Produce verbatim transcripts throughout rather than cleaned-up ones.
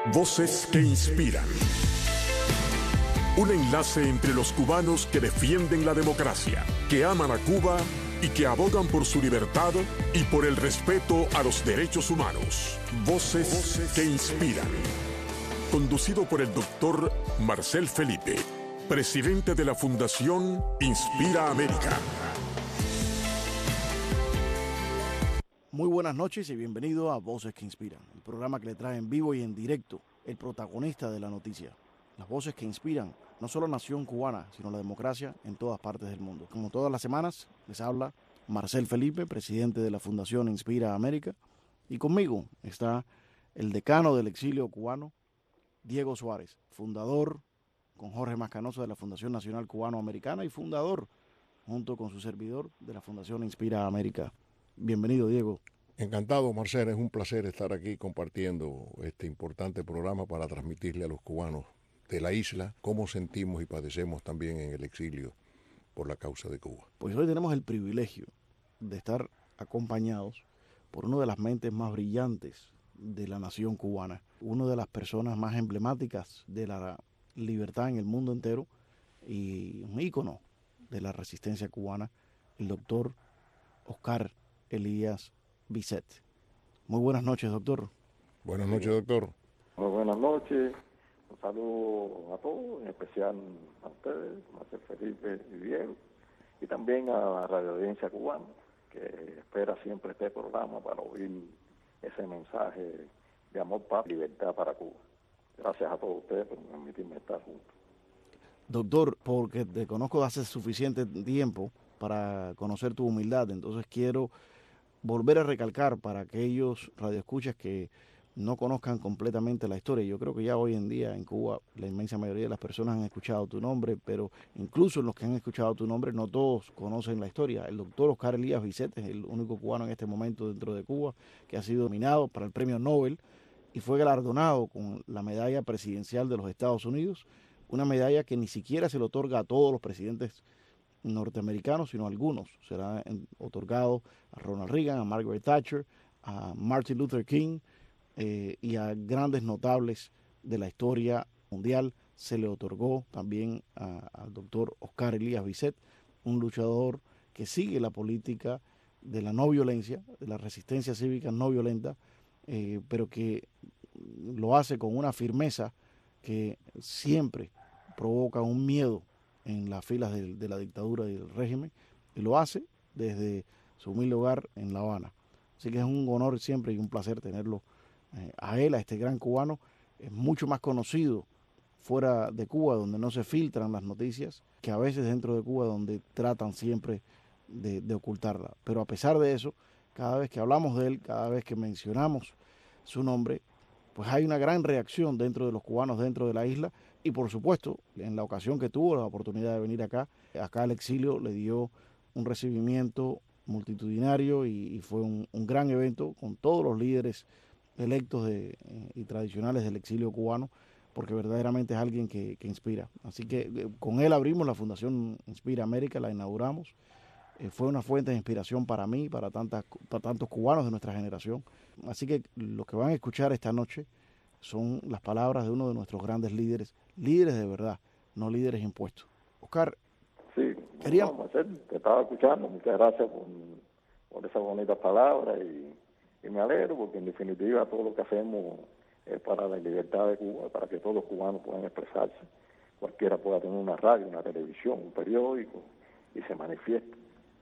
Voces que inspiran. Un enlace entre los cubanos que defienden la democracia, que aman a Cuba y que abogan por su libertad y por el respeto a los derechos humanos. Voces, Voces que inspiran. Conducido por el doctor Marcel Felipe, presidente de la Fundación Inspira América. Muy buenas noches y bienvenido a Voces que Inspiran, el programa que le trae en vivo y en directo el protagonista de la noticia. Las voces que inspiran no solo a la nación cubana, sino la democracia en todas partes del mundo. Como todas las semanas, les habla Marcel Felipe, presidente de la Fundación Inspira América, y conmigo está el decano del exilio cubano, Diego Suárez, fundador, con Jorge Mascanosa, de la Fundación Nacional Cubano-Americana y fundador, junto con su servidor, de la Fundación Inspira América. Bienvenido, Diego. Encantado, Marcel. Es un placer estar aquí compartiendo este importante programa para transmitirle a los cubanos de la isla cómo sentimos y padecemos también en el exilio por la causa de Cuba. Pues hoy tenemos el privilegio de estar acompañados por una de las mentes más brillantes de la nación cubana, una de las personas más emblemáticas de la libertad en el mundo entero y un ícono de la resistencia cubana, el doctor Oscar Elías Bisset. Muy buenas noches, doctor. Buenas noches, doctor. Muy buenas noches. Un saludo a todos, en especial a ustedes, Marcel Felipe y Diego, y también a la radioaudiencia cubana, que espera siempre este programa para oír ese mensaje de amor, paz y libertad para Cuba. Gracias a todos ustedes por permitirme estar juntos. Doctor, porque te conozco hace suficiente tiempo para conocer tu humildad, entonces quiero volver a recalcar para aquellos radioescuchas que no conozcan completamente la historia. Yo creo que ya hoy en día en Cuba la inmensa mayoría de las personas han escuchado tu nombre, pero incluso los que han escuchado tu nombre no todos conocen la historia. El doctor Oscar Elías Bisset es el único cubano en este momento dentro de Cuba que ha sido nominado para el premio Nobel y fue galardonado con la medalla presidencial de los Estados Unidos, una medalla que ni siquiera se le otorga a todos los presidentes norteamericanos, sino a algunos. Será otorgado a Ronald Reagan, a Margaret Thatcher, a Martin Luther King eh, y a grandes notables de la historia mundial. Se le otorgó también al doctor Oscar Elías Bisset, un luchador que sigue la política de la no violencia, de la resistencia cívica no violenta, eh, pero que lo hace con una firmeza que siempre provoca un miedo en las filas de, de la dictadura y del régimen, y lo hace desde su humilde hogar en La Habana. Así que es un honor siempre y un placer tenerlo eh, a él, a este gran cubano. Es mucho más conocido fuera de Cuba, donde no se filtran las noticias, que a veces dentro de Cuba, donde tratan siempre de, de ocultarla. Pero a pesar de eso, cada vez que hablamos de él, cada vez que mencionamos su nombre, pues hay una gran reacción dentro de los cubanos dentro de la isla. Y por supuesto, en la ocasión que tuvo la oportunidad de venir acá, acá al exilio le dio un recibimiento multitudinario y, y fue un, un gran evento con todos los líderes electos de, eh, y tradicionales del exilio cubano, porque verdaderamente es alguien que, que inspira. Así que eh, con él abrimos la Fundación Inspira América, la inauguramos. Eh, fue una fuente de inspiración para mí, para, tantas, para tantos cubanos de nuestra generación. Así que lo que van a escuchar esta noche son las palabras de uno de nuestros grandes líderes, líderes de verdad, no líderes impuestos. Oscar, sí, quería... no, Marcel, te estaba escuchando, muchas gracias por, por esas bonitas palabras y, y me alegro porque en definitiva todo lo que hacemos es para la libertad de Cuba, para que todos los cubanos puedan expresarse, cualquiera pueda tener una radio, una televisión, un periódico y se manifieste.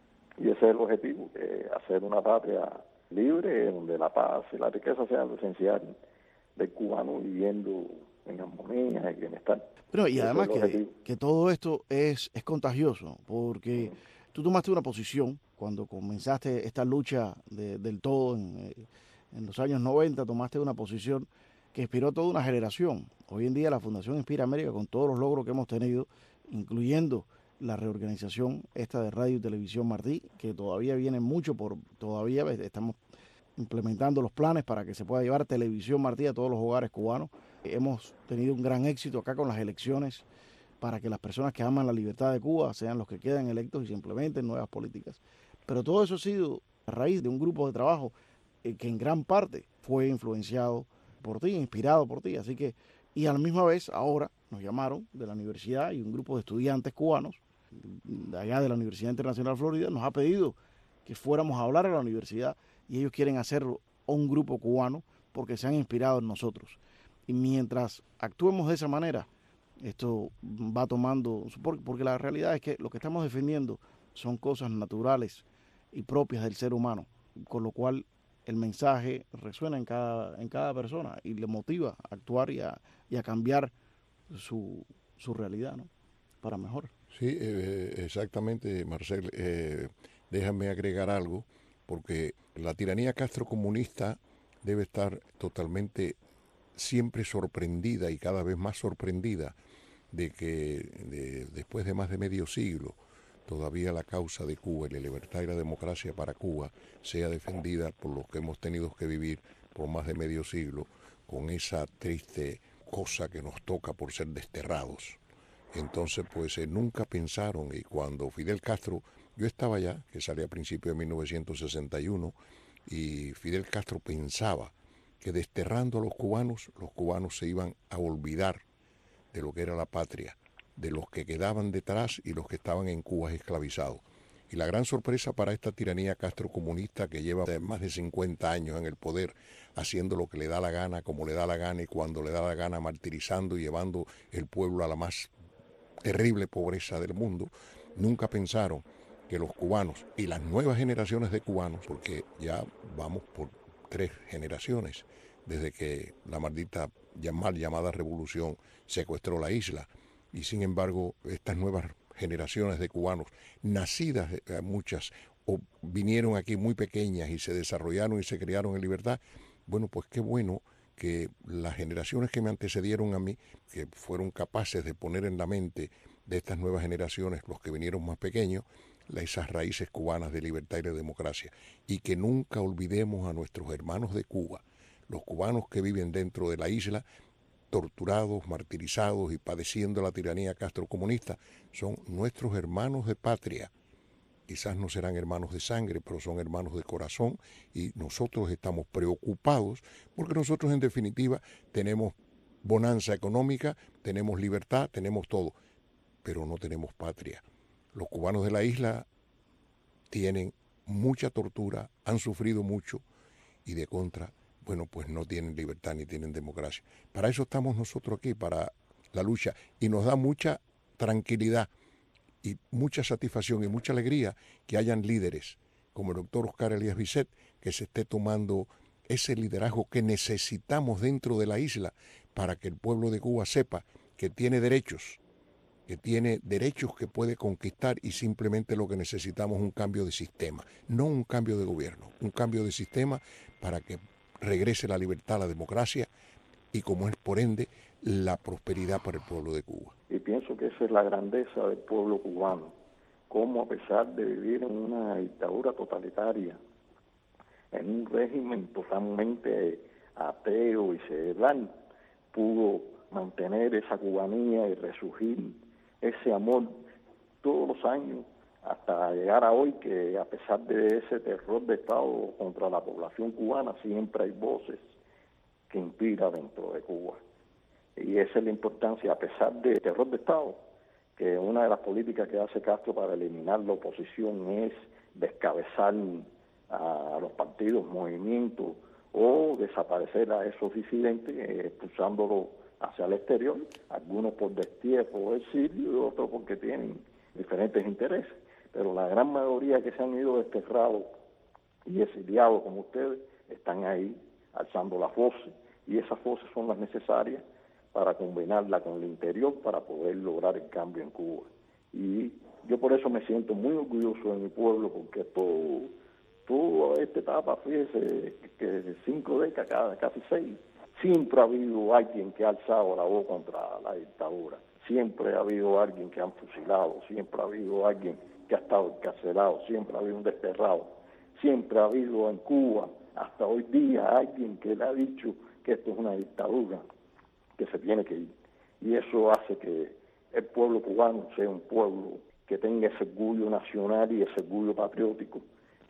Y ese es el objetivo, eh, hacer una patria libre donde la paz y la riqueza sean lo esencial del cubano viviendo en armonía y bienestar. Pero y además que, que todo esto es, es contagioso, porque tú tomaste una posición cuando comenzaste esta lucha de, del todo en, en los años noventa, tomaste una posición que inspiró a toda una generación. Hoy en día la Fundación Inspira América, con todos los logros que hemos tenido, incluyendo la reorganización esta de Radio y Televisión Martí, que todavía viene mucho por, todavía estamos implementando los planes para que se pueda llevar Televisión Martí a todos los hogares cubanos. Hemos tenido un gran éxito acá con las elecciones para que las personas que aman la libertad de Cuba sean los que quedan electos y se implementen nuevas políticas. Pero todo eso ha sido a raíz de un grupo de trabajo eh, que en gran parte fue influenciado por ti, inspirado por ti. Así que, y a la misma vez, ahora nos llamaron de la universidad y un grupo de estudiantes cubanos de allá de la Universidad Internacional Florida nos ha pedido que fuéramos a hablar a la universidad y ellos quieren hacerlo un grupo cubano porque se han inspirado en nosotros. Y mientras actuemos de esa manera, esto va tomando, porque la realidad es que lo que estamos defendiendo son cosas naturales y propias del ser humano, con lo cual el mensaje resuena en cada, en cada persona y le motiva a actuar y a, y a cambiar su, su realidad, ¿no? Para mejor. Sí, eh, exactamente, Marcel. Eh, déjame agregar algo, porque la tiranía castrocomunista debe estar totalmente siempre sorprendida y cada vez más sorprendida de que de, después de más de medio siglo todavía la causa de Cuba y la libertad y la democracia para Cuba sea defendida por los que hemos tenido que vivir por más de medio siglo con esa triste cosa que nos toca por ser desterrados. Entonces, pues eh, nunca pensaron, y cuando Fidel Castro, yo estaba allá, que salía a principios de mil novecientos sesenta y uno, y Fidel Castro pensaba que desterrando a los cubanos, los cubanos se iban a olvidar de lo que era la patria, de los que quedaban detrás y los que estaban en Cuba esclavizados. Y la gran sorpresa para esta tiranía castrocomunista que lleva más de cincuenta años en el poder, haciendo lo que le da la gana, como le da la gana y cuando le da la gana, martirizando y llevando el pueblo a la más terrible pobreza del mundo, nunca pensaron que los cubanos y las nuevas generaciones de cubanos, porque ya vamos por tres generaciones desde que la maldita mal llamada revolución secuestró la isla, y sin embargo estas nuevas generaciones de cubanos, nacidas eh, muchas, o vinieron aquí muy pequeñas y se desarrollaron y se criaron en libertad, bueno, pues qué bueno que las generaciones que me antecedieron a mí, que fueron capaces de poner en la mente de estas nuevas generaciones, los que vinieron más pequeños, esas raíces cubanas de libertad y de democracia, y que nunca olvidemos a nuestros hermanos de Cuba, los cubanos que viven dentro de la isla, torturados, martirizados y padeciendo la tiranía castrocomunista, son nuestros hermanos de patria. Quizás no serán hermanos de sangre, pero son hermanos de corazón, y nosotros estamos preocupados porque nosotros en definitiva tenemos bonanza económica, tenemos libertad, tenemos todo, pero no tenemos patria. Los cubanos de la isla tienen mucha tortura, han sufrido mucho y de contra, bueno, pues no tienen libertad ni tienen democracia. Para eso estamos nosotros aquí, para la lucha, y nos da mucha tranquilidad y mucha satisfacción y mucha alegría que hayan líderes como el doctor Oscar Elías Bisset, que se esté tomando ese liderazgo que necesitamos dentro de la isla para que el pueblo de Cuba sepa que tiene derechos, que tiene derechos que puede conquistar, y simplemente lo que necesitamos es un cambio de sistema, no un cambio de gobierno, un cambio de sistema para que regrese la libertad, la democracia y, como es por ende, la prosperidad para el pueblo de Cuba. Y pienso que esa es la grandeza del pueblo cubano, cómo a pesar de vivir en una dictadura totalitaria, en un régimen totalmente ateo y secular, pudo mantener esa cubanía y resurgir ese amor todos los años hasta llegar a hoy, que a pesar de ese terror de Estado contra la población cubana, siempre hay voces que inspiran dentro de Cuba. Y esa es la importancia, a pesar del terror de Estado, que una de las políticas que hace Castro para eliminar la oposición es descabezar a los partidos, movimientos, o desaparecer a esos disidentes, eh, expulsándolos hacia el exterior, algunos por destierro o exilio y otros porque tienen diferentes intereses. Pero la gran mayoría que se han ido desterrados y exiliados como ustedes están ahí alzando las voces, y esas voces son las necesarias para combinarla con el interior para poder lograr el cambio en Cuba. Y yo por eso me siento muy orgulloso de mi pueblo, porque todo, toda esta etapa, fíjese, que cinco décadas, casi seis, siempre ha habido alguien que ha alzado la voz contra la dictadura, siempre ha habido alguien que han fusilado, siempre ha habido alguien que ha estado encarcelado, siempre ha habido un desterrado, siempre ha habido en Cuba, hasta hoy día, alguien que le ha dicho que esto es una dictadura, que se tiene que ir. Y eso hace que el pueblo cubano sea un pueblo que tenga ese orgullo nacional y ese orgullo patriótico,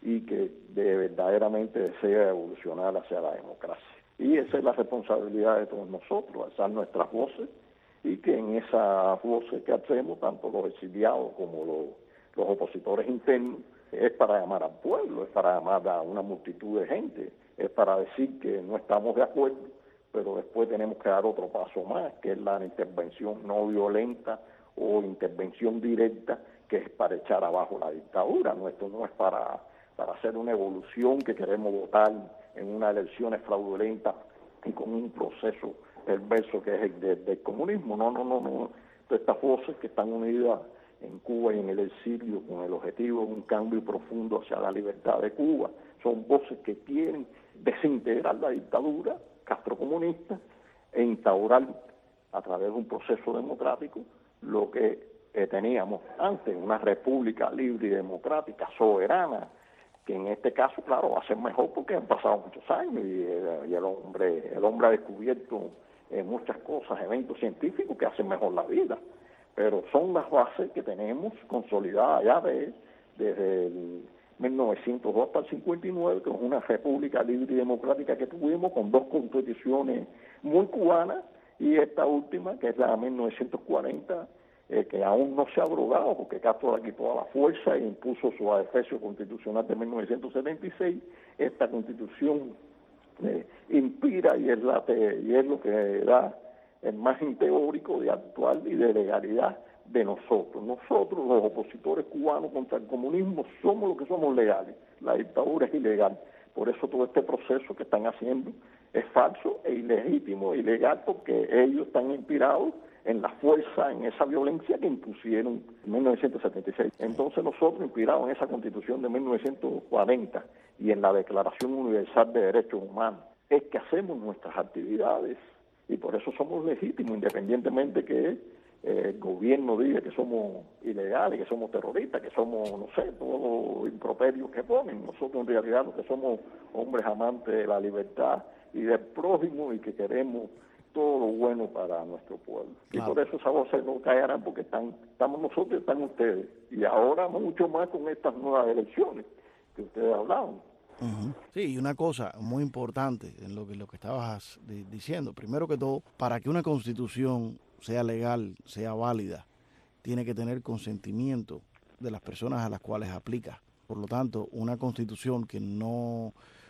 y que de verdaderamente desea evolucionar hacia la democracia. Y esa es la responsabilidad de todos nosotros, alzar nuestras voces, y que en esas voces que hacemos, tanto los exiliados como los, los opositores internos, es para llamar al pueblo, es para llamar a una multitud de gente, es para decir que no estamos de acuerdo, pero después tenemos que dar otro paso más, que es la intervención no violenta o intervención directa, que es para echar abajo la dictadura. No, esto no es para, para hacer una evolución que queremos votar en unas elecciones fraudulentas y con un proceso perverso que es el de, del comunismo. No, no, no, no. Todas estas voces que están unidas en Cuba y en el exilio con el objetivo de un cambio profundo hacia la libertad de Cuba, son voces que quieren desintegrar la dictadura castrocomunista e instaurar a través de un proceso democrático lo que eh, teníamos antes, una república libre y democrática, soberana, que en este caso, claro, va a ser mejor porque han pasado muchos años y, eh, y el hombre el hombre ha descubierto eh, muchas cosas, eventos científicos que hacen mejor la vida, pero son las bases que tenemos consolidadas ya de, desde el mil novecientos dos hasta el cincuenta y nueve, que es una república libre y democrática que tuvimos con dos constituciones muy cubanas, y esta última, que es la de mil novecientos cuarenta, eh, que aún no se ha abrogado, porque Castro le quitó a la fuerza e impuso su adefesio constitucional de mil novecientos setenta y seis. Esta constitución eh, inspira y es, la te, y es lo que da el margen teórico de actual y de legalidad de nosotros. Nosotros, los opositores cubanos contra el comunismo, somos los que somos legales. La dictadura es ilegal. Por eso todo este proceso que están haciendo es falso e ilegítimo, ilegal, porque ellos están inspirados en la fuerza, en esa violencia que impusieron en mil novecientos setenta y seis. Entonces nosotros, inspirados en esa Constitución de mil novecientos cuarenta y en la Declaración Universal de Derechos Humanos, es que hacemos nuestras actividades, y por eso somos legítimos, independientemente que eh, el gobierno diga que somos ilegales, que somos terroristas, que somos, no sé, todos los improperios que ponen. Nosotros en realidad lo que somos hombres amantes de la libertad y del prójimo, y que queremos todo lo bueno para nuestro pueblo. Claro. Y por eso esas voces no callarán, porque están, estamos nosotros y están ustedes. Y ahora mucho más con estas nuevas elecciones que ustedes hablaban. Uh-huh. Sí, y una cosa muy importante en lo que, lo que estabas de, diciendo, primero que todo, para que una constitución sea legal, sea válida, tiene que tener consentimiento de las personas a las cuales aplica. Por lo tanto, una constitución que no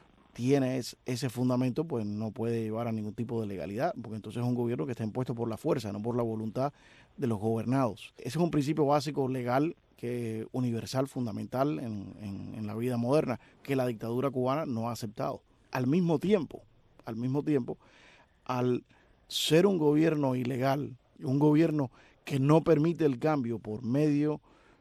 tiene es, ese fundamento, pues no puede llevar a ningún tipo de legalidad, porque entonces es un gobierno que está impuesto por la fuerza, no por la voluntad de los gobernados. Ese es un principio básico legal, que universal, fundamental en, en, en la vida moderna, que la dictadura cubana no ha aceptado. Al mismo tiempo, al mismo tiempo, al ser un gobierno ilegal, un gobierno que no permite el cambio por medio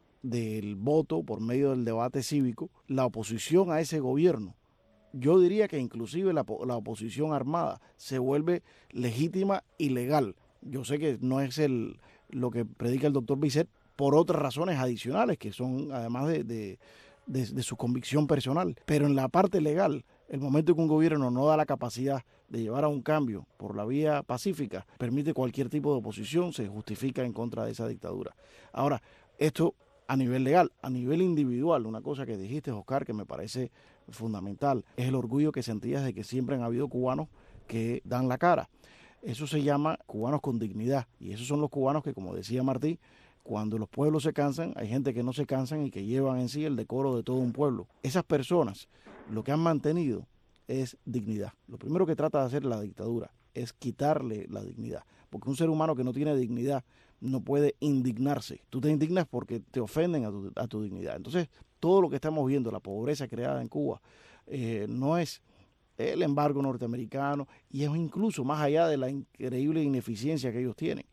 del voto, por medio del debate cívico, la oposición a ese gobierno, yo diría que inclusive la, la oposición armada, se vuelve legítima y legal. Yo sé que no es el lo que predica el doctor Bisset, por otras razones adicionales, que son además de, de, de, de su convicción personal. Pero en la parte legal, el momento que un gobierno no da la capacidad de llevar a un cambio por la vía pacífica, permite cualquier tipo de oposición, se justifica en contra de esa dictadura. Ahora, esto a nivel legal, a nivel individual, una cosa que dijiste, Oscar, que me parece fundamental, es el orgullo que sentías de que siempre han habido cubanos que dan la cara. Eso se llama cubanos con dignidad, y esos son los cubanos que, como decía Martí, cuando los pueblos se cansan, hay gente que no se cansan y que llevan en sí el decoro de todo un pueblo. Esas personas lo que han mantenido es dignidad. Lo primero que trata de hacer la dictadura es quitarle la dignidad, porque un ser humano que no tiene dignidad no puede indignarse. Tú te indignas porque te ofenden a tu, a tu dignidad. Entonces, todo lo que estamos viendo, la pobreza creada en Cuba, eh, no es el embargo norteamericano, y es incluso más allá de la increíble ineficiencia que ellos tienen,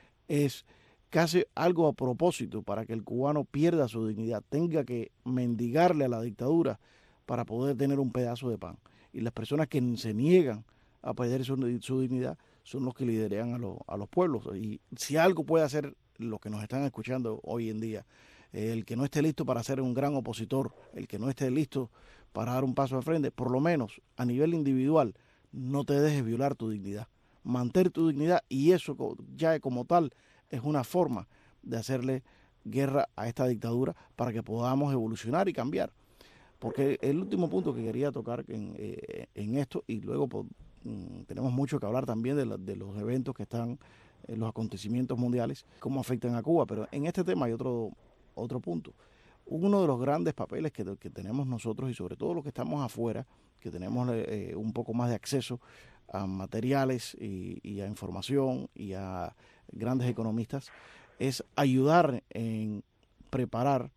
es casi algo a propósito para que el cubano pierda su dignidad, tenga que mendigarle a la dictadura para poder tener un pedazo de pan. Y las personas que se niegan a perder su, su dignidad son los que lideran a, lo, a los pueblos. Y si algo puede hacer los que nos están escuchando hoy en día, eh, el que no esté listo para ser un gran opositor, el que no esté listo para dar un paso al frente, por lo menos a nivel individual, no te dejes violar tu dignidad. Mantén tu dignidad, y eso ya como tal es una forma de hacerle guerra a esta dictadura para que podamos evolucionar y cambiar. Porque el último punto que quería tocar en, eh, en esto, y luego pues, mm, tenemos mucho que hablar también de, la, de los eventos que están, eh, los acontecimientos mundiales, cómo afectan a Cuba, pero en este tema hay otro, otro punto. Uno de los grandes papeles que, que tenemos nosotros, y sobre todo los que estamos afuera, que tenemos eh, un poco más de acceso a materiales y, y a información y a grandes economistas, es ayudar en preparar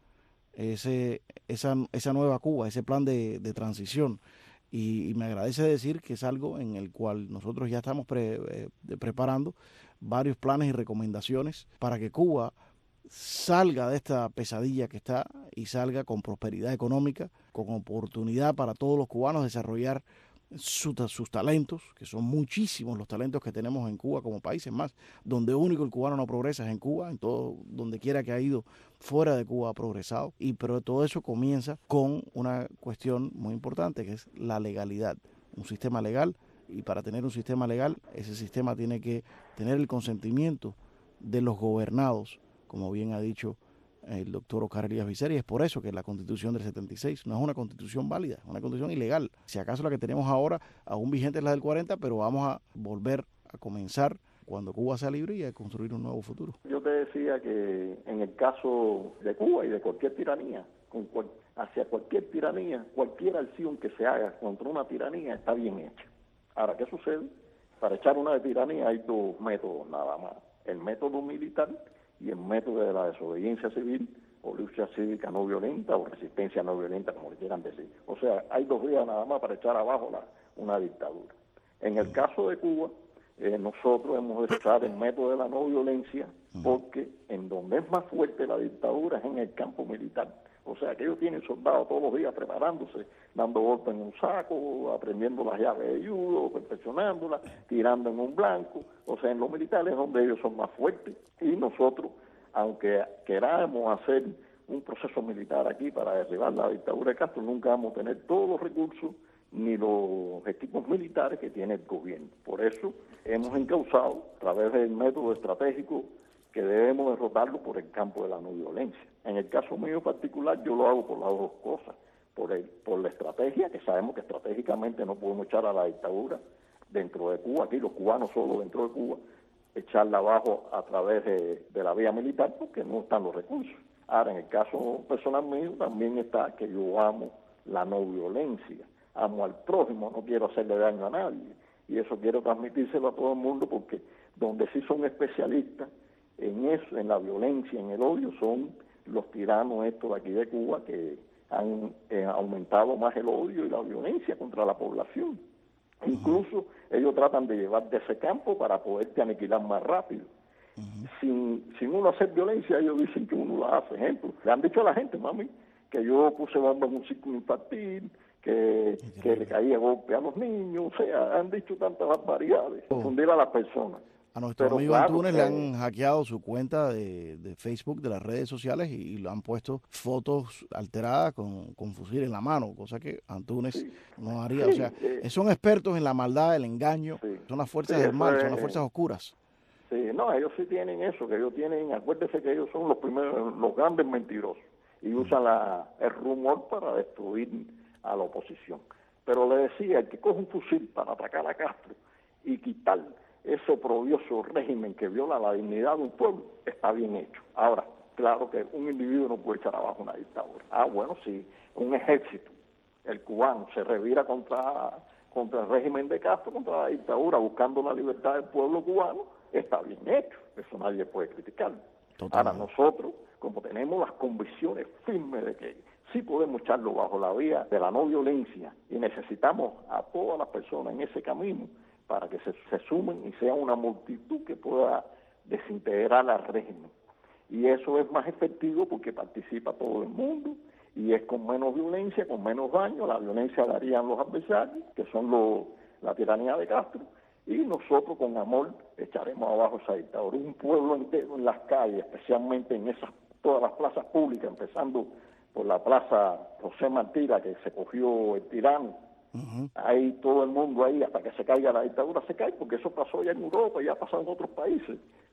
ese, esa, esa nueva Cuba, ese plan de, de transición. Y, y me agradece decir que es algo en el cual nosotros ya estamos pre, eh, preparando varios planes y recomendaciones para que Cuba salga de esta pesadilla que está y salga con prosperidad económica, con oportunidad para todos los cubanos de desarrollar su, sus talentos, que son muchísimos los talentos que tenemos en Cuba como países más, donde único el cubano no progresa es en Cuba, en todo, donde quiera que ha ido fuera de Cuba ha progresado, y pero todo eso comienza con una cuestión muy importante que es la legalidad, un sistema legal, y para tener un sistema legal, ese sistema tiene que tener el consentimiento de los gobernados, como bien ha dicho el doctor Oscar Elías Viceri. Es por eso que la Constitución del setenta y seis no es una Constitución válida, es una Constitución ilegal. Si acaso la que tenemos ahora, aún vigente es la del cuarenta, pero vamos a volver a comenzar cuando Cuba sea libre y a construir un nuevo futuro. Yo te decía que en el caso de Cuba y de cualquier tiranía, con cual, hacia cualquier tiranía, cualquier acción que se haga contra una tiranía está bien hecha. Ahora, ¿qué sucede? Para echar una tiranía hay dos métodos nada más. El método militar y el método de la desobediencia civil o lucha cívica no violenta o resistencia no violenta, como le quieran decir. O sea, hay dos vías nada más para echar abajo la, una dictadura. En el caso de Cuba, eh, nosotros hemos de usar el método de la no violencia porque en donde es más fuerte la dictadura es en el campo militar. O sea, que ellos tienen soldados todos los días preparándose, dando golpes en un saco, aprendiendo las llaves de judo, perfeccionándolas, tirando en un blanco. O sea, en los militares es donde ellos son más fuertes. Y nosotros, aunque queramos hacer un proceso militar aquí para derribar la dictadura de Castro, nunca vamos a tener todos los recursos ni los equipos militares que tiene el gobierno. Por eso hemos encauzado, a través del método estratégico, que debemos derrotarlo por el campo de la no violencia. En el caso mío particular, yo lo hago por las dos cosas, por, el, por la estrategia, que sabemos que estratégicamente no podemos echar a la dictadura dentro de Cuba, aquí los cubanos solo dentro de Cuba, echarla abajo a través de, de la vía militar, porque no están los recursos. Ahora, en el caso personal mío, también está que yo amo la no violencia, amo al prójimo, no quiero hacerle daño a nadie, y eso quiero transmitírselo a todo el mundo, porque donde sí son especialistas en eso, en la violencia, en el odio, son los tiranos estos de aquí de Cuba que han eh, aumentado más el odio y la violencia contra la población. Uh-huh. Incluso ellos tratan de llevar de ese campo para poderte aniquilar más rápido. Uh-huh. Sin, sin uno hacer violencia, ellos dicen que uno la hace. Ejemplo, le han dicho a la gente, mami, que yo puse bomba en un círculo infantil, que, que le caía golpe a los niños, o sea, han dicho tantas barbaridades, oh. confundir a las personas. A nuestro Pero amigo claro, Antunes que... le han hackeado su cuenta de, de Facebook, de las redes sociales, y, y le han puesto fotos alteradas con, con fusil en la mano, cosa que Antunes sí. no haría. Sí, o sea, sí. son expertos en la maldad, el engaño, sí. son las fuerzas sí, del mal, es... son las fuerzas oscuras. Sí, no, ellos sí tienen eso, que ellos tienen, acuérdense que ellos son los primeros, los grandes mentirosos, y usan la, el rumor para destruir a la oposición. Pero le decía, el que coge un fusil para atacar a Castro y quitar ese oprobioso régimen que viola la dignidad de un pueblo, está bien hecho. Ahora, claro que un individuo no puede echar abajo una dictadura. Ah, bueno, si un ejército, el cubano, se revira contra, contra el régimen de Castro, contra la dictadura, buscando la libertad del pueblo cubano, está bien hecho. Eso nadie puede criticar. Ahora, nosotros, como tenemos las convicciones firmes de que sí podemos echarlo bajo la vía de la no violencia y necesitamos a todas las personas en ese camino, para que se, se sumen y sea una multitud que pueda desintegrar al régimen. Y eso es más efectivo porque participa todo el mundo y es con menos violencia, con menos daño. La violencia la harían los adversarios, que son los, la tiranía de Castro, y nosotros con amor echaremos abajo esa dictadura. Un pueblo entero en las calles, especialmente en esas todas las plazas públicas, empezando por la plaza José Martira, que se cogió el tirano. Uh-huh. Ahí todo el mundo ahí, hasta que se caiga la dictadura, se cae, porque eso pasó ya en Europa y ya ha pasado en otros países.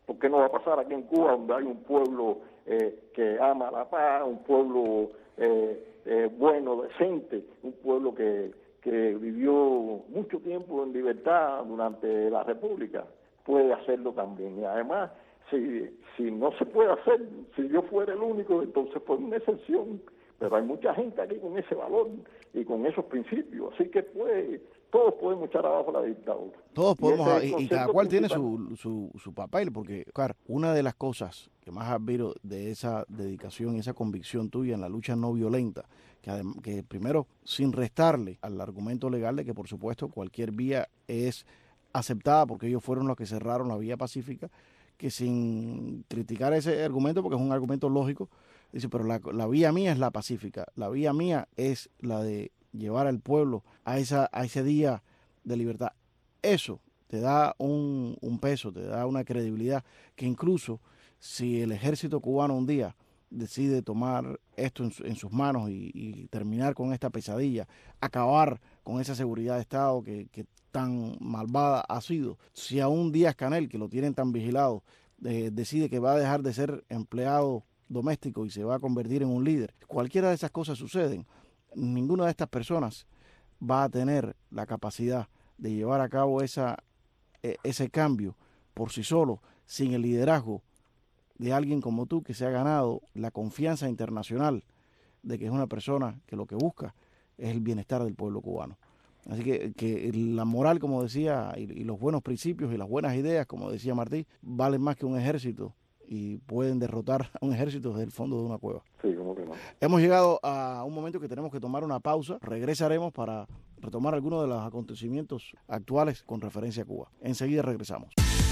¿Por qué no va a pasar aquí en Cuba, donde hay un pueblo eh, que ama la paz, un pueblo eh, eh, bueno, decente, un pueblo que, que vivió mucho tiempo en libertad durante la República? Puede hacerlo también. Y además, si, si no se puede hacer, si yo fuera el único, entonces fue una excepción. Pero hay mucha gente aquí con ese valor y con esos principios, así que pues todos podemos echar abajo la dictadura. Todos podemos, y, y, y cada cual tiene su, su, su papel, porque, claro, una de las cosas que más admiro de esa dedicación y esa convicción tuya en la lucha no violenta, que, adem- que primero, sin restarle al argumento legal de que, por supuesto, cualquier vía es aceptada, porque ellos fueron los que cerraron la vía pacífica, que sin criticar ese argumento, porque es un argumento lógico, dice, pero la, la vía mía es la pacífica, la vía mía es la de llevar al pueblo a esa a ese día de libertad. Eso te da un, un peso, te da una credibilidad que incluso si el ejército cubano un día decide tomar esto en, su, en sus manos y, y terminar con esta pesadilla, acabar con esa seguridad de Estado que, que tan malvada ha sido, si a un Díaz-Canel, que lo tienen tan vigilado, eh, decide que va a dejar de ser empleado doméstico y se va a convertir en un líder, cualquiera de esas cosas suceden, ninguna de estas personas va a tener la capacidad de llevar a cabo esa, eh, ese cambio por sí solo, sin el liderazgo de alguien como tú, que se ha ganado la confianza internacional de que es una persona que lo que busca es el bienestar del pueblo cubano. Así que, que la moral, como decía, y, y los buenos principios y las buenas ideas, como decía Martí, valen más que un ejército y pueden derrotar a un ejército desde el fondo de una cueva. Sí, como que no. Hemos llegado a un momento que tenemos que tomar una pausa. Regresaremos para retomar algunos de los acontecimientos actuales con referencia a Cuba. Enseguida regresamos.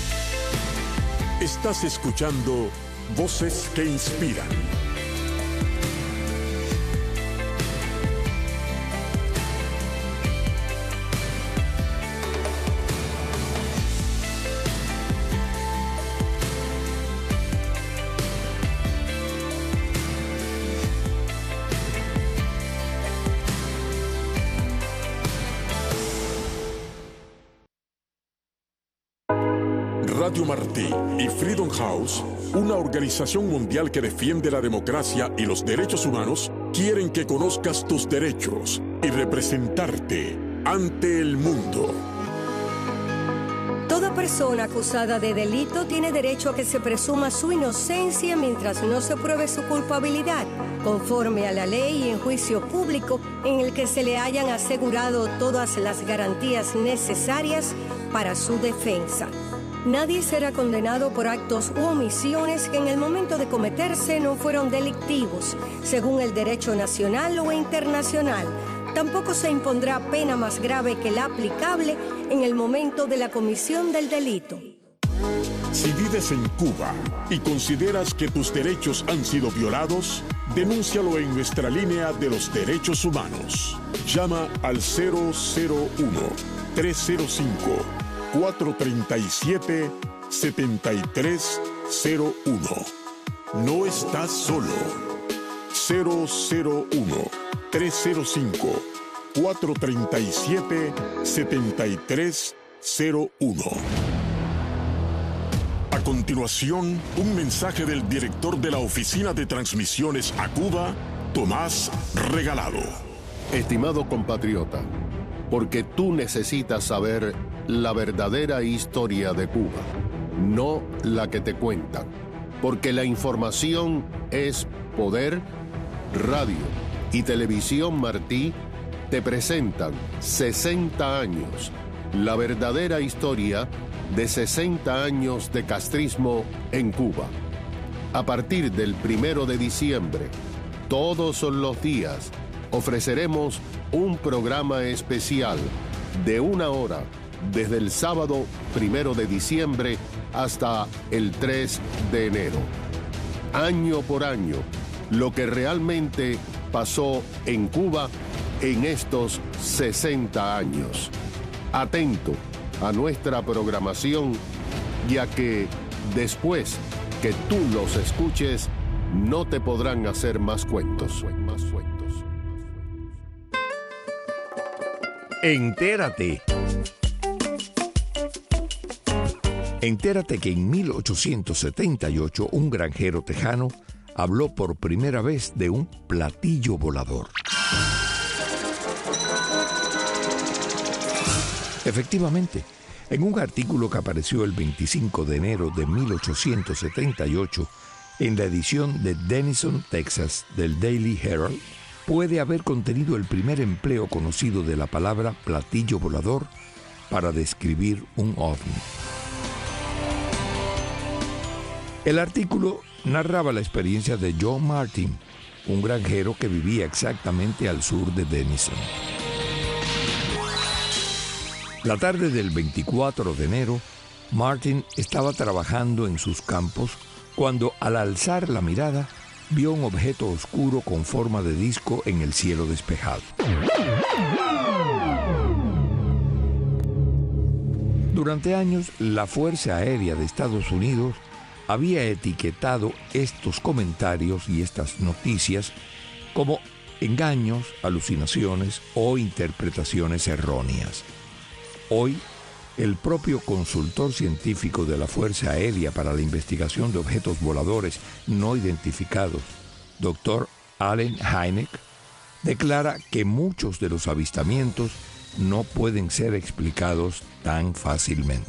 Estás escuchando Voces que Inspiran. Radio Martí y Freedom House, una organización mundial que defiende la democracia y los derechos humanos, quieren que conozcas tus derechos y representarte ante el mundo. Toda persona acusada de delito tiene derecho a que se presuma su inocencia mientras no se pruebe su culpabilidad, conforme a la ley y en juicio público en el que se le hayan asegurado todas las garantías necesarias para su defensa. Nadie será condenado por actos u omisiones que en el momento de cometerse no fueron delictivos, según el derecho nacional o internacional. Tampoco se impondrá pena más grave que la aplicable en el momento de la comisión del delito. Si vives en Cuba y consideras que tus derechos han sido violados, denúncialo en nuestra línea de los derechos humanos. Llama al cero cero uno, tres cero cinco, cuatro tres siete, siete tres cero uno. No estás solo. cero cero uno, tres cero cinco, cuatro tres siete, siete tres cero uno. A continuación, un mensaje del director de la Oficina de Transmisiones a Cuba, Tomás Regalado. Estimado compatriota, porque tú necesitas saber la verdadera historia de Cuba, no la que te cuentan. Porque la información es poder. Radio y Televisión Martí te presentan sesenta años, la verdadera historia de sesenta años de castrismo en Cuba. A partir del primero de diciembre, todos los días, ofreceremos un programa especial de una hora desde el sábado primero de diciembre hasta el tres de enero. Año por año, lo que realmente pasó en Cuba en estos sesenta años. Atento a nuestra programación, ya que después que tú los escuches, no te podrán hacer más cuentos. Más cuentos. Entérate. Entérate que en mil ochocientos setenta y ocho un granjero tejano habló por primera vez de un platillo volador. Efectivamente, en un artículo que apareció el veinticinco de enero de mil ochocientos setenta y ocho en la edición de Denison, Texas, del Daily Herald, puede haber contenido el primer empleo conocido de la palabra platillo volador para describir un ovni. El artículo narraba la experiencia de John Martin, un granjero que vivía exactamente al sur de Denison. La tarde del veinticuatro de enero, Martin estaba trabajando en sus campos cuando, al alzar la mirada, vio un objeto oscuro con forma de disco en el cielo despejado. Durante años, la Fuerza Aérea de Estados Unidos había etiquetado estos comentarios y estas noticias como engaños, alucinaciones o interpretaciones erróneas. Hoy, el propio consultor científico de la Fuerza Aérea para la Investigación de Objetos Voladores No Identificados, doctor Allen Hynek, declara que muchos de los avistamientos no pueden ser explicados tan fácilmente.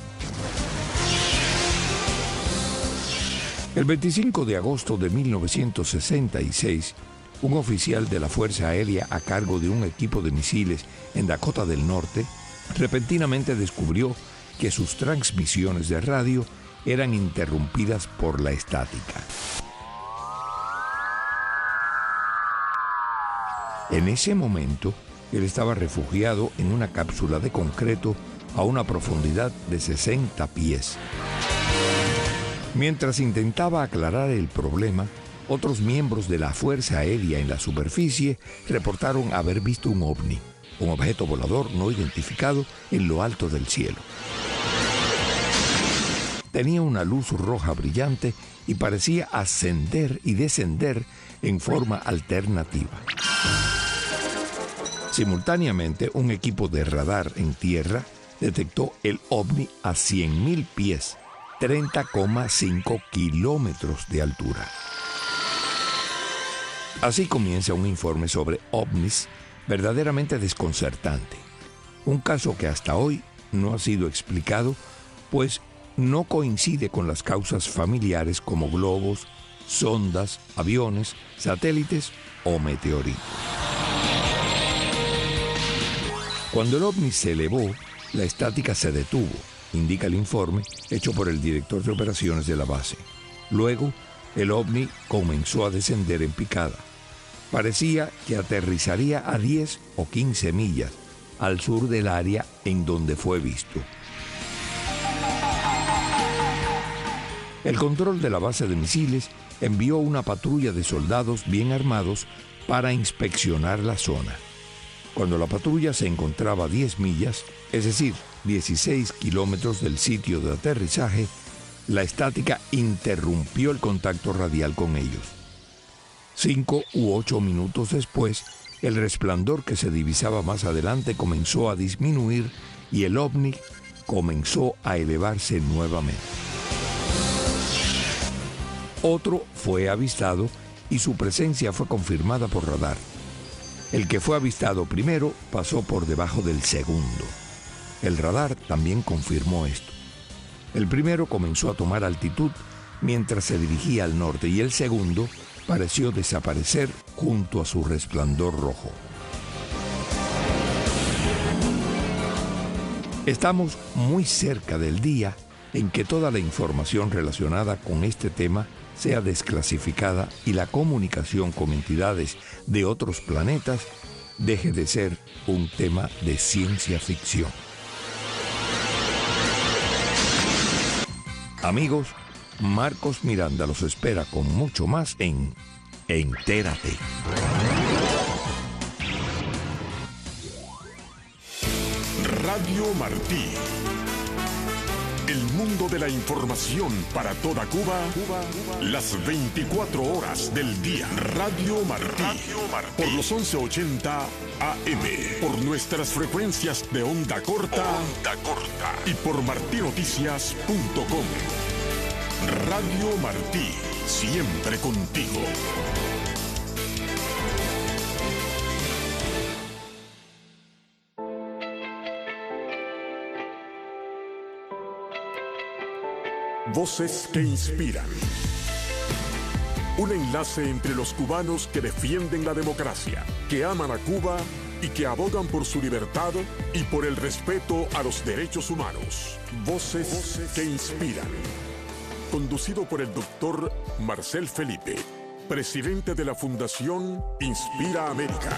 El veinticinco de agosto de mil novecientos sesenta y seis, un oficial de la Fuerza Aérea a cargo de un equipo de misiles en Dakota del Norte repentinamente descubrió que sus transmisiones de radio eran interrumpidas por la estática. En ese momento, él estaba refugiado en una cápsula de concreto a una profundidad de sesenta pies. Mientras intentaba aclarar el problema, otros miembros de la Fuerza Aérea en la superficie reportaron haber visto un ovni, un objeto volador no identificado en lo alto del cielo. Tenía una luz roja brillante y parecía ascender y descender en forma alternativa. Simultáneamente, un equipo de radar en tierra detectó el ovni a cien mil pies, treinta coma cinco kilómetros de altura. Así comienza un informe sobre ovnis verdaderamente desconcertante. Un caso que hasta hoy no ha sido explicado, pues no coincide con las causas familiares como globos, sondas, aviones, satélites o meteoritos. Cuando el ovni se elevó, la estática se detuvo, indica el informe hecho por el director de operaciones de la base. Luego, el ovni comenzó a descender en picada. Parecía que aterrizaría a diez o quince millas al sur del área en donde fue visto. El control de la base de misiles envió una patrulla de soldados bien armados para inspeccionar la zona. Cuando la patrulla se encontraba a diez millas, es decir, dieciséis kilómetros del sitio de aterrizaje, la estática interrumpió el contacto radial con ellos. Cinco u ocho minutos después, el resplandor que se divisaba más adelante comenzó a disminuir y el ovni comenzó a elevarse nuevamente. Otro fue avistado y su presencia fue confirmada por radar. El que fue avistado primero pasó por debajo del segundo. El radar también confirmó esto. El primero comenzó a tomar altitud mientras se dirigía al norte y el segundo pareció desaparecer junto a su resplandor rojo. Estamos muy cerca del día en que toda la información relacionada con este tema sea desclasificada y la comunicación con entidades de otros planetas deje de ser un tema de ciencia ficción. Amigos, Marcos Miranda los espera con mucho más en Entérate. Radio Martí. El mundo de la información para toda Cuba, Cuba, Cuba. Las veinticuatro horas del día. Radio Martí. Radio Martí. Por los once ochenta A M. Por nuestras frecuencias de onda corta. Onda corta. Y por martí noticias punto com. Radio Martí. Siempre contigo. Voces que inspiran. Un enlace entre los cubanos que defienden la democracia, que aman a Cuba y que abogan por su libertad y por el respeto a los derechos humanos. Voces, Voces que inspiran. Conducido por el doctor Marcel Felipe, presidente de la Fundación Inspira América.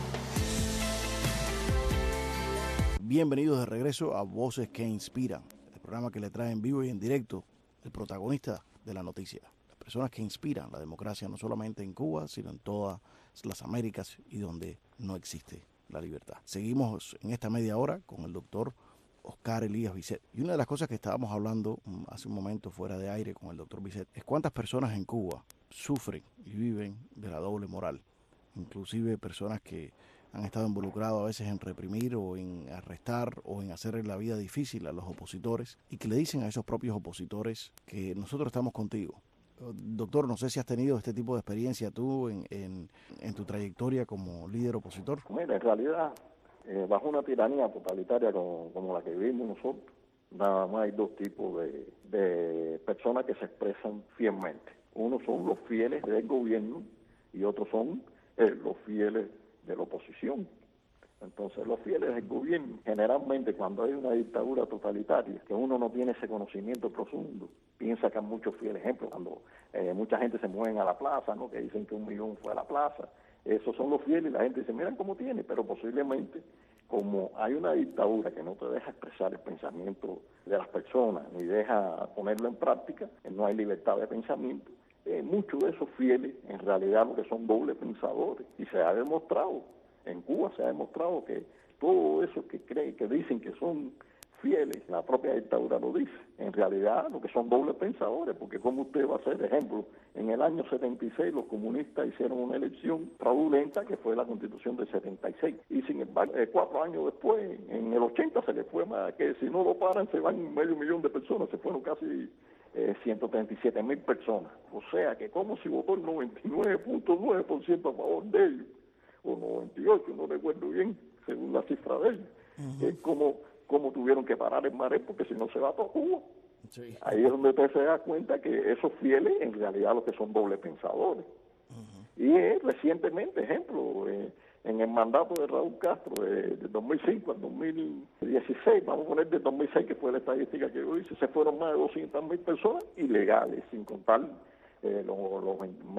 Bienvenidos de regreso a Voces que Inspiran, el programa que le trae en vivo y en directo el protagonista de la noticia, las personas que inspiran la democracia no solamente en Cuba, sino en todas las Américas y donde no existe la libertad. Seguimos en esta media hora con el doctor Oscar Elías Bisset. Y una de las cosas que estábamos hablando hace un momento fuera de aire con el doctor Bisset es cuántas personas en Cuba sufren y viven de la doble moral, inclusive personas que han estado involucrados a veces en reprimir o en arrestar o en hacer la vida difícil a los opositores y que le dicen a esos propios opositores que nosotros estamos contigo. Doctor, no sé si has tenido este tipo de experiencia tú en, en, en tu trayectoria como líder opositor. Mira, en realidad, eh, bajo una tiranía totalitaria como, como la que vivimos nosotros, nada más hay dos tipos de, de personas que se expresan fielmente. Uno son los fieles del gobierno y otros son eh, los fieles de la oposición. Entonces los fieles del gobierno, generalmente cuando hay una dictadura totalitaria, que uno no tiene ese conocimiento profundo, piensa que hay muchos fieles. Ejemplo, cuando eh, mucha gente se mueve a la plaza, ¿no?, que dicen que un millón fue a la plaza, esos son los fieles y la gente dice, miren cómo tiene, pero posiblemente como hay una dictadura que no te deja expresar el pensamiento de las personas, ni deja ponerlo en práctica, no hay libertad de pensamiento, Eh, muchos de esos fieles en realidad lo que son doble pensadores, y se ha demostrado, en Cuba se ha demostrado que todo eso que creen, que dicen que son fieles, la propia dictadura lo dice, en realidad lo que son doble pensadores, porque como usted va a hacer, ejemplo, en el año setenta y seis los comunistas hicieron una elección fraudulenta que fue la Constitución del setenta y seis, y sin embargo eh, cuatro años después, en el ochenta se les fue más, que si no lo paran se van medio millón de personas, se fueron casi Eh, ciento treinta y siete mil personas, o sea que como si votó el noventa y nueve punto nueve por ciento a favor de ellos, o noventa y ocho por ciento, no recuerdo bien, según la cifra de ellos, uh-huh. Es como, como tuvieron que parar el Maré, porque si no se va todo Cuba. Sí. Ahí es donde usted se da cuenta que esos fieles en realidad lo que son doble pensadores. Uh-huh. Y eh, recientemente, ejemplo, eh, en el mandato de Raúl Castro de, de dos mil cinco al dos mil dieciséis, vamos a poner de dos mil seis, que fue la estadística que yo hice, se fueron más de doscientas mil personas ilegales, sin contar eh, lo, lo,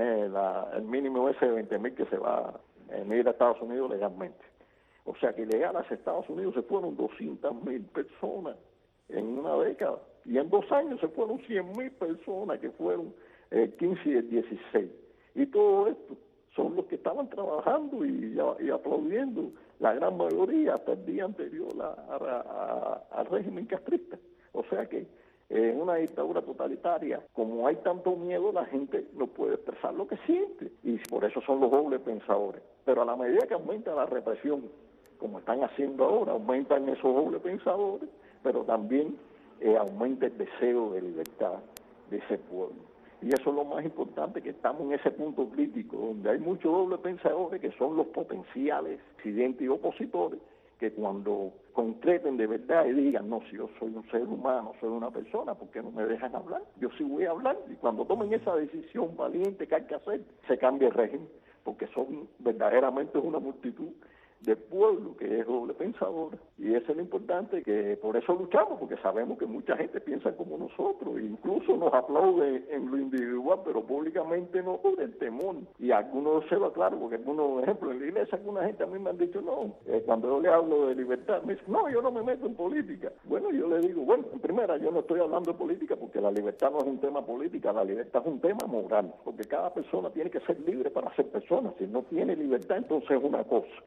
la, el mínimo ese de veinte mil que se va a ir a Estados Unidos legalmente. O sea que ilegales a Estados Unidos se fueron doscientas mil personas en una década, y en dos años se fueron cien mil personas, que fueron eh, quince y dieciséis. Y todo esto son los que estaban trabajando y, y aplaudiendo, la gran mayoría, hasta el día anterior a, a, a, al régimen castrista. O sea que en eh, una dictadura totalitaria, como hay tanto miedo, la gente no puede expresar lo que siente, y por eso son los dobles pensadores. Pero a la medida que aumenta la represión, como están haciendo ahora, aumentan esos dobles pensadores, pero también eh, aumenta el deseo de libertad de ese pueblo. Y eso es lo más importante, que estamos en ese punto crítico, donde hay muchos dobles pensadores que son los potenciales disidentes y opositores, que cuando concreten de verdad y digan, no, si yo soy un ser humano, soy una persona, ¿por qué no me dejan hablar? Yo sí voy a hablar, y cuando tomen esa decisión valiente que hay que hacer, se cambia el régimen, porque son verdaderamente una multitud del pueblo que es doble pensador, y eso es lo importante, que por eso luchamos, porque sabemos que mucha gente piensa como nosotros, e incluso nos aplaude en lo individual, pero públicamente no, por el temor, y algunos se lo aclaro, porque algunos, ejemplo, en la iglesia alguna gente a mí me han dicho, no, eh, cuando yo le hablo de libertad, me dicen, no, yo no me meto en política. Bueno, yo le digo, bueno, en primera, yo no estoy hablando de política, porque la libertad no es un tema política, la libertad es un tema moral, porque cada persona tiene que ser libre para ser persona, si no tiene libertad, entonces es una cosa, eh, pero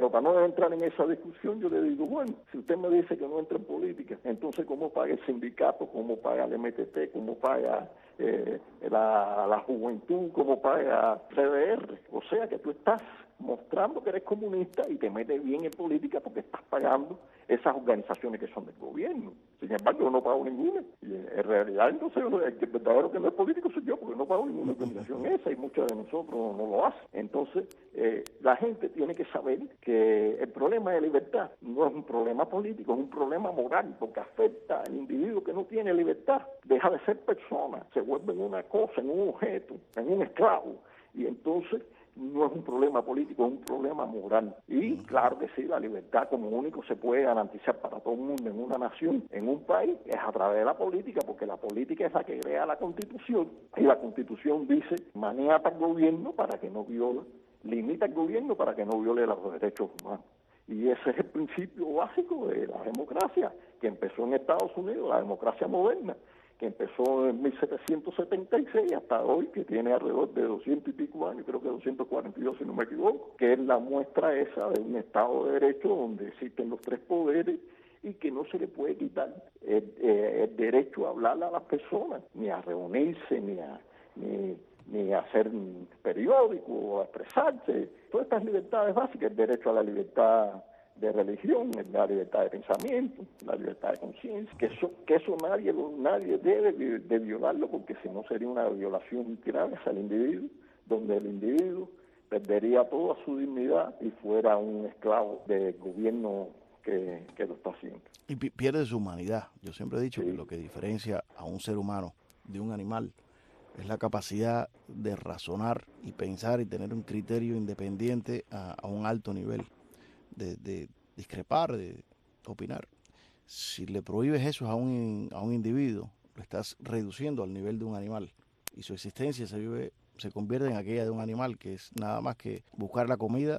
Pero para no entrar en esa discusión, yo le digo, bueno, si usted me dice que no entra en política, entonces ¿cómo paga el sindicato? ¿Cómo paga el M T T? ¿Cómo paga eh, la, la juventud? ¿Cómo paga C D R? O sea que tú estás mostrando que eres comunista y te metes bien en política porque estás pagando esas organizaciones que son del gobierno. Sin embargo, yo no pago ninguna. Y en realidad, entonces, el verdadero que no es político soy yo, porque no pago ninguna organización esa, y muchos de nosotros no lo hacen. Entonces, eh, la gente tiene que saber que el problema de libertad no es un problema político, es un problema moral, porque afecta al individuo que no tiene libertad. Deja de ser persona, se vuelve en una cosa, en un objeto, en un esclavo. Y entonces, no es un problema político, es un problema moral. Y claro que sí, la libertad como único se puede garantizar para todo el mundo en una nación, en un país, es a través de la política, porque la política es la que crea la Constitución, y la Constitución dice, maniata al gobierno para que no viole, limita al gobierno para que no viole los derechos humanos. Y ese es el principio básico de la democracia, que empezó en Estados Unidos, la democracia moderna, que empezó en mil setecientos setenta y seis hasta hoy, que tiene alrededor de doscientos y pico años, creo que doscientos cuarenta y dos si no me equivoco, que es la muestra esa de un Estado de Derecho donde existen los tres poderes y que no se le puede quitar el, eh, el derecho a hablar a las personas, ni a reunirse, ni a ni, ni a hacer periódico, o a expresarse. Todas estas libertades básicas, el derecho a la libertad de religión, la libertad de pensamiento, la libertad de conciencia, que eso, que eso nadie nadie debe de violarlo, porque si no sería una violación grave al individuo, donde el individuo perdería toda su dignidad y fuera un esclavo del gobierno que, que lo está haciendo. Y pierde su humanidad. Yo siempre he dicho Sí. que lo que diferencia a un ser humano de un animal es la capacidad de razonar y pensar y tener un criterio independiente a, a un alto nivel. De, de discrepar, de opinar. Si le prohíbes eso a un, a un individuo, lo estás reduciendo al nivel de un animal y su existencia se vive, se convierte en aquella de un animal, que es nada más que buscar la comida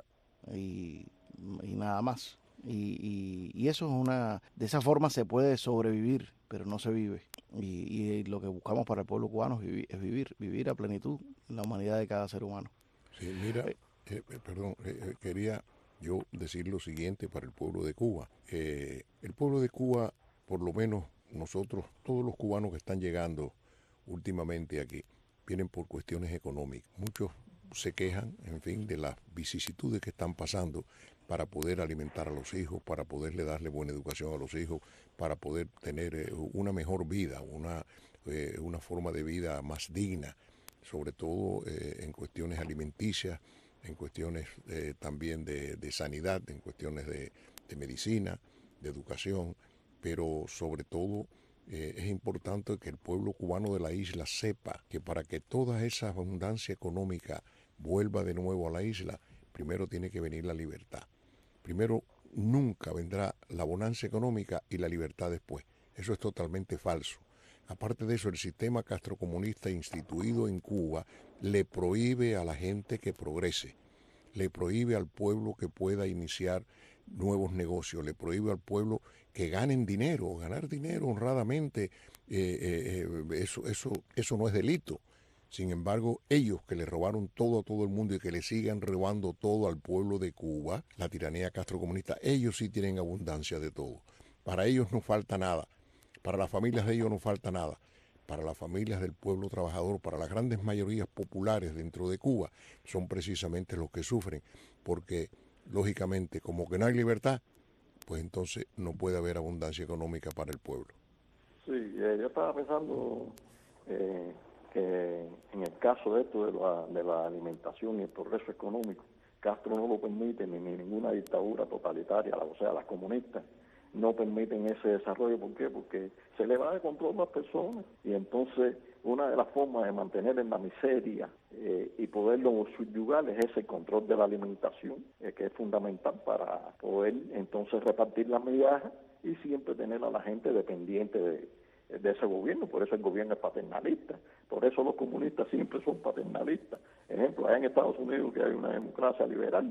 y, y nada más. Y, y, y eso es una, de esa forma se puede sobrevivir, pero no se vive. Y, y lo que buscamos para el pueblo cubano es vivir, es vivir, vivir a plenitud la humanidad de cada ser humano. Sí, mira, eh, eh, perdón, eh, quería yo decir lo siguiente para el pueblo de Cuba. Eh, el pueblo de Cuba, por lo menos nosotros, todos los cubanos que están llegando últimamente aquí, vienen por cuestiones económicas. Muchos se quejan, en fin, de las vicisitudes que están pasando para poder alimentar a los hijos, para poderle darle buena educación a los hijos, para poder tener eh, una mejor vida, una, eh, una forma de vida más digna, sobre todo eh, en cuestiones alimenticias, en cuestiones eh, también de, de sanidad, en cuestiones de, de medicina, de educación, pero sobre todo eh, es importante que el pueblo cubano de la isla sepa que para que toda esa abundancia económica vuelva de nuevo a la isla, primero tiene que venir la libertad. Primero, nunca vendrá la bonanza económica y la libertad después. Eso es totalmente falso. Aparte de eso, el sistema castrocomunista instituido en Cuba le prohíbe a la gente que progrese, le prohíbe al pueblo que pueda iniciar nuevos negocios, le prohíbe al pueblo que ganen dinero, ganar dinero honradamente, eh, eh, eso, eso, eso no es delito. Sin embargo, ellos que le robaron todo a todo el mundo y que le sigan robando todo al pueblo de Cuba, la tiranía castrocomunista, ellos sí tienen abundancia de todo. Para ellos no falta nada. Para las familias de ellos no falta nada. Para las familias del pueblo trabajador, para las grandes mayorías populares dentro de Cuba, son precisamente los que sufren, porque lógicamente, como que no hay libertad, pues entonces no puede haber abundancia económica para el pueblo. Sí, eh, yo estaba pensando eh, que en el caso de esto de la, de la alimentación y el progreso económico, Castro no lo permite, ni, ni ninguna dictadura totalitaria, o sea, las comunistas, no permiten ese desarrollo. ¿Por qué? Porque se le va de control a las personas, y entonces una de las formas de mantener en la miseria eh, y poderlo subyugar es ese control de la alimentación, eh, que es fundamental para poder entonces repartir las migajas y siempre tener a la gente dependiente de, de ese gobierno. Por eso el gobierno es paternalista, por eso los comunistas siempre son paternalistas. Ejemplo, allá en Estados Unidos, que hay una democracia liberal,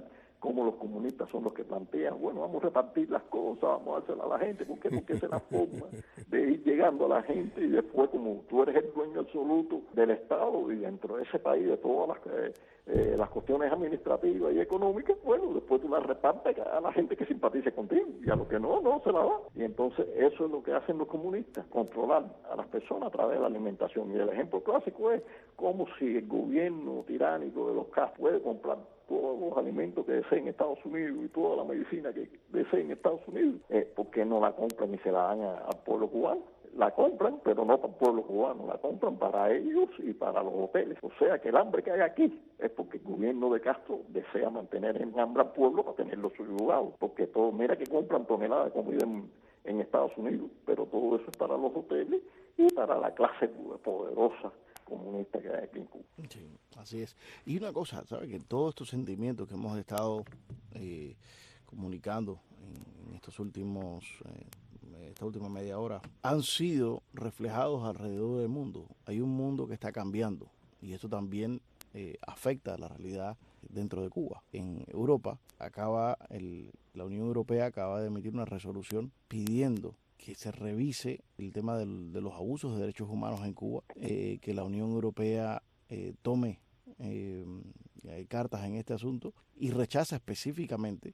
como los comunistas son los que plantean, bueno, vamos a repartir las cosas, vamos a dárselas a la gente, porque porque esa es la forma de ir llegando a la gente, y después, como tú eres el dueño absoluto del Estado y dentro de ese país de todas las, eh, eh, las cuestiones administrativas y económicas, bueno, después tú las repartes a la gente que simpatice contigo, y a los que no, no se la da. Y entonces eso es lo que hacen los comunistas, controlar a las personas a través de la alimentación. Y el ejemplo clásico es como si el gobierno tiránico de los Castro puede comprar todos los alimentos que deseen en Estados Unidos y toda la medicina que deseen en Estados Unidos, eh, ¿por qué no la compran y se la dan a, al pueblo cubano? La compran, pero no para el pueblo cubano, la compran para ellos y para los hoteles. O sea que el hambre que hay aquí es porque el gobierno de Castro desea mantener en hambre al pueblo para tenerlo subyugado, porque todo, mira que compran toneladas de comida en, en Estados Unidos, pero todo eso es para los hoteles y para la clase poderosa comunista que hay aquí en Cuba. Sí, así es. Y una cosa, ¿sabes? Que todos estos sentimientos que hemos estado eh, comunicando en, en estos últimos, eh, esta última media hora, han sido reflejados alrededor del mundo. Hay un mundo que está cambiando y esto también eh, afecta a la realidad dentro de Cuba. En Europa, acaba el, la Unión Europea acaba de emitir una resolución pidiendo que se revise el tema del, de los abusos de derechos humanos en Cuba, eh, que la Unión Europea eh, tome eh, cartas en este asunto y rechaza específicamente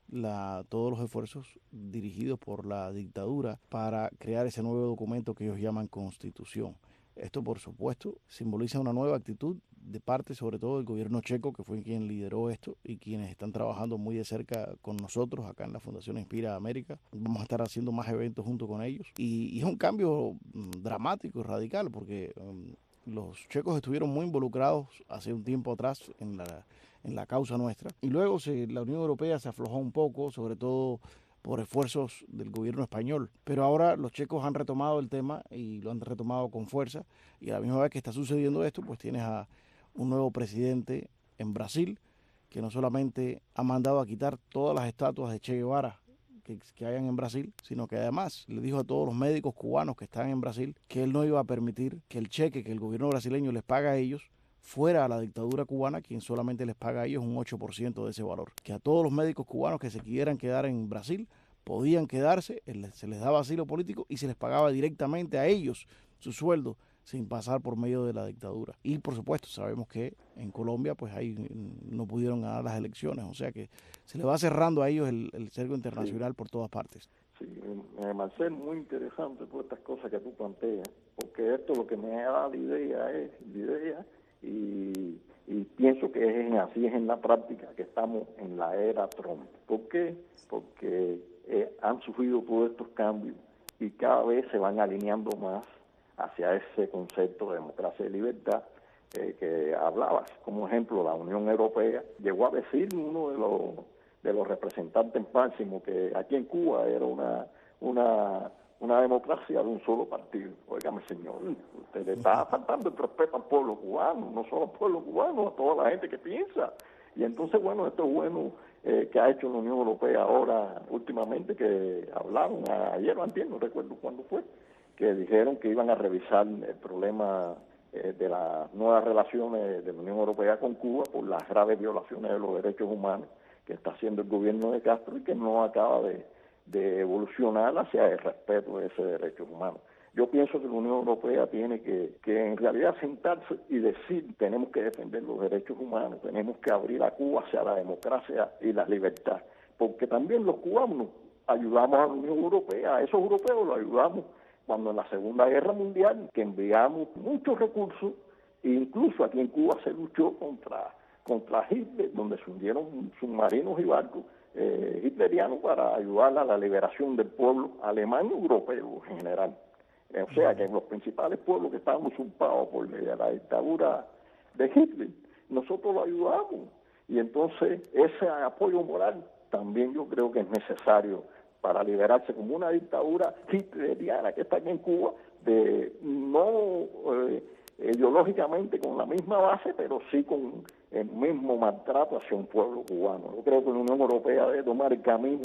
la, todos los esfuerzos dirigidos por la dictadura para crear ese nuevo documento que ellos llaman Constitución. Esto, por supuesto, simboliza una nueva actitud de parte, sobre todo, del gobierno checo, que fue quien lideró esto y quienes están trabajando muy de cerca con nosotros acá en la Fundación Inspira América. Vamos a estar haciendo más eventos junto con ellos. Y, y es un cambio dramático y radical, porque um, los checos estuvieron muy involucrados hace un tiempo atrás en la, en la causa nuestra. Y luego se, la Unión Europea se aflojó un poco, sobre todo por esfuerzos del gobierno español. Pero ahora los checos han retomado el tema y lo han retomado con fuerza. Y a la misma vez que está sucediendo esto, pues tienes a un nuevo presidente en Brasil, que no solamente ha mandado a quitar todas las estatuas de Che Guevara que, que hayan en Brasil, sino que además le dijo a todos los médicos cubanos que están en Brasil que él no iba a permitir que el cheque que el gobierno brasileño les paga a ellos fuera a la dictadura cubana, quien solamente les paga a ellos un ocho por ciento de ese valor. Que a todos los médicos cubanos que se quieran quedar en Brasil podían quedarse, se les daba asilo político y se les pagaba directamente a ellos su sueldo sin pasar por medio de la dictadura. Y por supuesto sabemos que en Colombia pues ahí no pudieron ganar las elecciones, o sea que se le va cerrando a ellos el, el cerco internacional sí. por todas partes. Sí, eh, Marcel, muy interesante todas estas cosas que tú planteas, porque esto lo que me da la idea es, la idea y, y pienso que es así es en la práctica, que estamos en la era Trump. ¿Por qué? Porque eh, han sufrido todos estos cambios y cada vez se van alineando más hacia ese concepto de democracia y libertad eh, que hablabas. Como ejemplo, la Unión Europea llegó a decir uno de los de los representantes máximos que aquí en Cuba era una una una democracia de un solo partido. Óigame, señor, usted le está faltando el respeto al pueblo cubano, no solo al pueblo cubano, a toda la gente que piensa. Y entonces, bueno, esto es bueno eh, que ha hecho la Unión Europea ahora, últimamente, que hablaron ayer o antier, no recuerdo cuándo fue, que dijeron que iban a revisar el problema eh, de las nuevas relaciones de la Unión Europea con Cuba por las graves violaciones de los derechos humanos que está haciendo el gobierno de Castro y que no acaba de, de evolucionar hacia el respeto de ese derechos humanos. Yo pienso que la Unión Europea tiene que, que en realidad sentarse y decir tenemos que defender los derechos humanos, tenemos que abrir a Cuba hacia la democracia y la libertad, porque también los cubanos ayudamos a la Unión Europea, a esos europeos los ayudamos cuando en la Segunda Guerra Mundial, que enviamos muchos recursos, e incluso aquí en Cuba se luchó contra, contra Hitler, donde se hundieron submarinos y barcos eh, hitlerianos para ayudar a la liberación del pueblo alemán y europeo en general. Eh, o sea que los principales pueblos que estaban usurpados por la dictadura de Hitler, nosotros lo ayudamos. Y entonces ese apoyo moral también yo creo que es necesario para liberarse como una dictadura hitleriana que está aquí en Cuba, de no eh, ideológicamente con la misma base, pero sí con el mismo maltrato hacia un pueblo cubano. Yo creo que la Unión Europea debe tomar el camino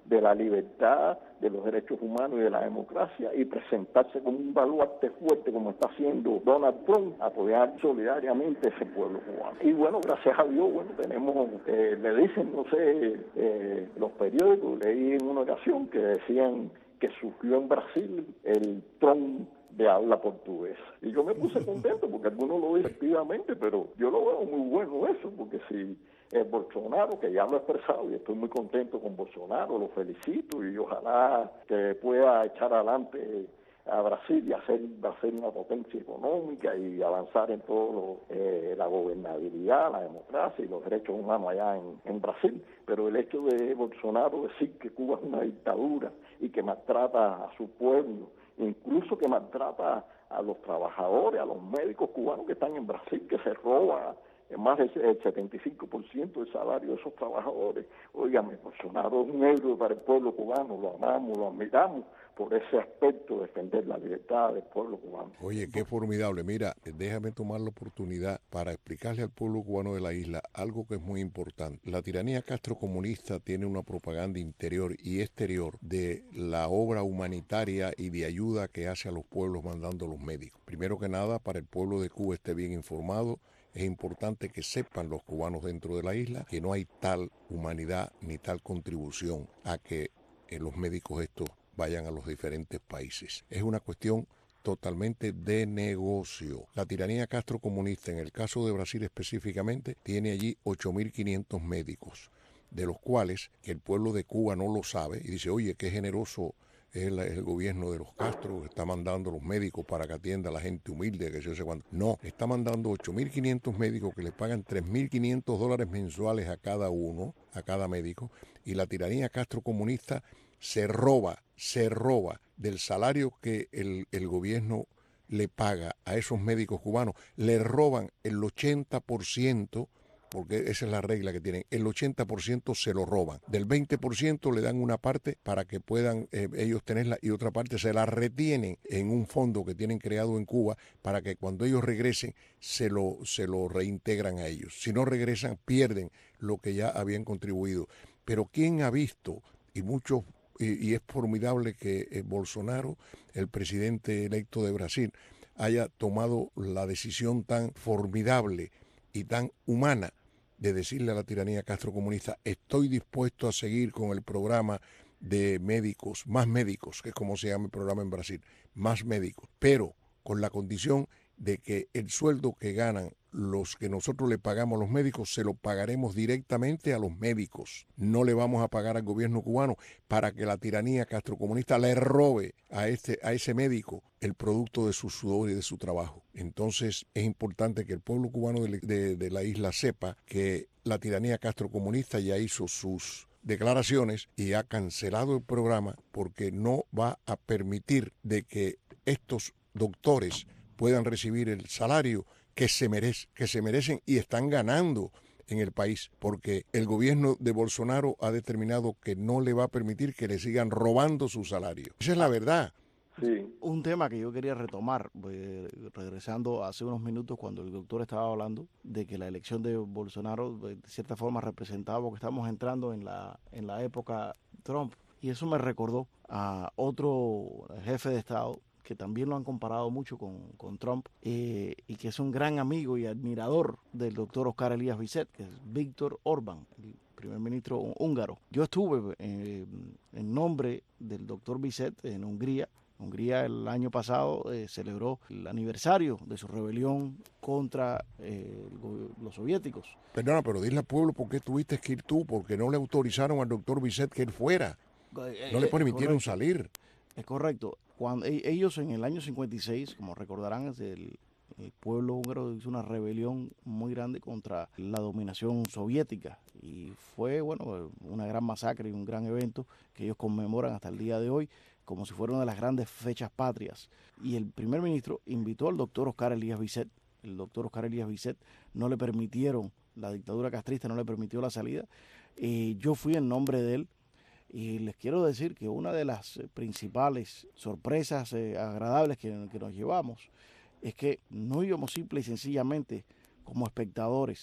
de la libertad, de los derechos humanos y de la democracia, y presentarse como un baluarte fuerte como está haciendo Donald Trump, apoyar solidariamente a ese pueblo cubano. Y bueno, gracias a Dios, bueno, tenemos, eh, le dicen, no sé, eh, los periódicos, leí en una ocasión que decían que surgió en Brasil el Trump de habla portuguesa. Y yo me puse contento porque algunos lo dicen efectivamente, pero yo lo veo muy bueno eso, porque si eh, Bolsonaro, que ya lo he expresado y estoy muy contento con Bolsonaro, lo felicito y ojalá que pueda echar adelante a Brasil y hacer, hacer una potencia económica y avanzar en todo lo, eh, la gobernabilidad, la democracia y los derechos humanos allá en, en Brasil. Pero el hecho de Bolsonaro decir que Cuba es una dictadura y que maltrata a su pueblo, incluso que maltrata a los trabajadores, a los médicos cubanos que están en Brasil, que se roba más del setenta y cinco por ciento del salario de esos trabajadores. Óigame, Bolsonaro es un héroe para el pueblo cubano, lo amamos, lo admiramos por ese aspecto, defender la libertad del pueblo cubano. Oye, qué formidable. Mira, déjame tomar la oportunidad para explicarle al pueblo cubano de la isla algo que es muy importante. La tiranía castrocomunista tiene una propaganda interior y exterior de la obra humanitaria y de ayuda que hace a los pueblos mandando los médicos. Primero que nada, para el pueblo de Cuba esté bien informado. Es importante que sepan los cubanos dentro de la isla que no hay tal humanidad ni tal contribución a que eh, los médicos estos vayan a los diferentes países. Es una cuestión totalmente de negocio. La tiranía castrocomunista, en el caso de Brasil específicamente, tiene allí ocho mil quinientos médicos, de los cuales que el pueblo de Cuba no lo sabe y dice, oye, qué generoso es el, el gobierno de los Castro, está mandando los médicos para que atienda a la gente humilde, que yo sé cuánto. No, está mandando ocho mil quinientos médicos que le pagan tres mil quinientos dólares mensuales a cada uno, a cada médico, y la tiranía castrocomunista se roba, se roba del salario que el, el gobierno le paga a esos médicos cubanos, le roban el ochenta por ciento, porque esa es la regla que tienen, el ochenta por ciento se lo roban. Del veinte por ciento le dan una parte para que puedan eh, ellos tenerla y otra parte se la retienen en un fondo que tienen creado en Cuba para que cuando ellos regresen se lo, se lo reintegran a ellos. Si no regresan, pierden lo que ya habían contribuido. Pero ¿quién ha visto? Y muchos Y, y es formidable que eh, Bolsonaro, el presidente electo de Brasil, haya tomado la decisión tan formidable y tan humana de decirle a la tiranía castrocomunista, estoy dispuesto a seguir con el programa de médicos, más médicos, que es como se llama el programa en Brasil, más médicos, pero con la condición de que el sueldo que ganan los que nosotros le pagamos a los médicos se lo pagaremos directamente a los médicos. No le vamos a pagar al gobierno cubano para que la tiranía castrocomunista le robe a, este, a ese médico el producto de su sudor y de su trabajo. Entonces es importante que el pueblo cubano de, de, de la isla sepa que la tiranía castrocomunista ya hizo sus declaraciones y ha cancelado el programa porque no va a permitir de que estos doctores puedan recibir el salario que se merece, que se merecen y están ganando en el país, porque el gobierno de Bolsonaro ha determinado que no le va a permitir que le sigan robando su salario. Esa es la verdad. Sí. Un tema que yo quería retomar, eh, regresando hace unos minutos cuando el doctor estaba hablando de que la elección de Bolsonaro de cierta forma representaba que estamos entrando en la, en la época Trump, y eso me recordó a otro jefe de Estado que también lo han comparado mucho con, con Trump, eh, y que es un gran amigo y admirador del doctor Oscar Elias Bisset, que es Víctor Orbán, el primer ministro húngaro. Yo estuve eh, en nombre del doctor Bisset en Hungría. Hungría el año pasado eh, celebró el aniversario de su rebelión contra eh, los soviéticos. Perdona, pero dile al pueblo por qué tuviste que ir tú, porque no le autorizaron al doctor Bisset que él fuera. No le permitieron salir. Es correcto. Cuando ellos en el año cincuenta y seis, como recordarán, el, el pueblo húngaro hizo una rebelión muy grande contra la dominación soviética y fue, bueno, una gran masacre y un gran evento que ellos conmemoran hasta el día de hoy como si fuera una de las grandes fechas patrias. Y el primer ministro invitó al doctor Oscar Elias Bisset. El doctor Oscar Elias Bisset no le permitieron, la dictadura castrista no le permitió la salida. Eh, yo fui en nombre de él. Y les quiero decir que una de las principales sorpresas eh, agradables que, que nos llevamos es que no íbamos simple y sencillamente como espectadores,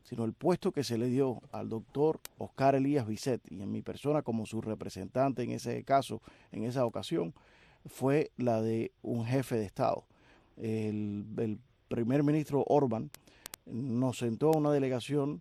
sino el puesto que se le dio al doctor Oscar Elías Bisset, y en mi persona como su representante en ese caso, en esa ocasión, fue la de un jefe de Estado. El, el primer ministro Orbán nos sentó a una delegación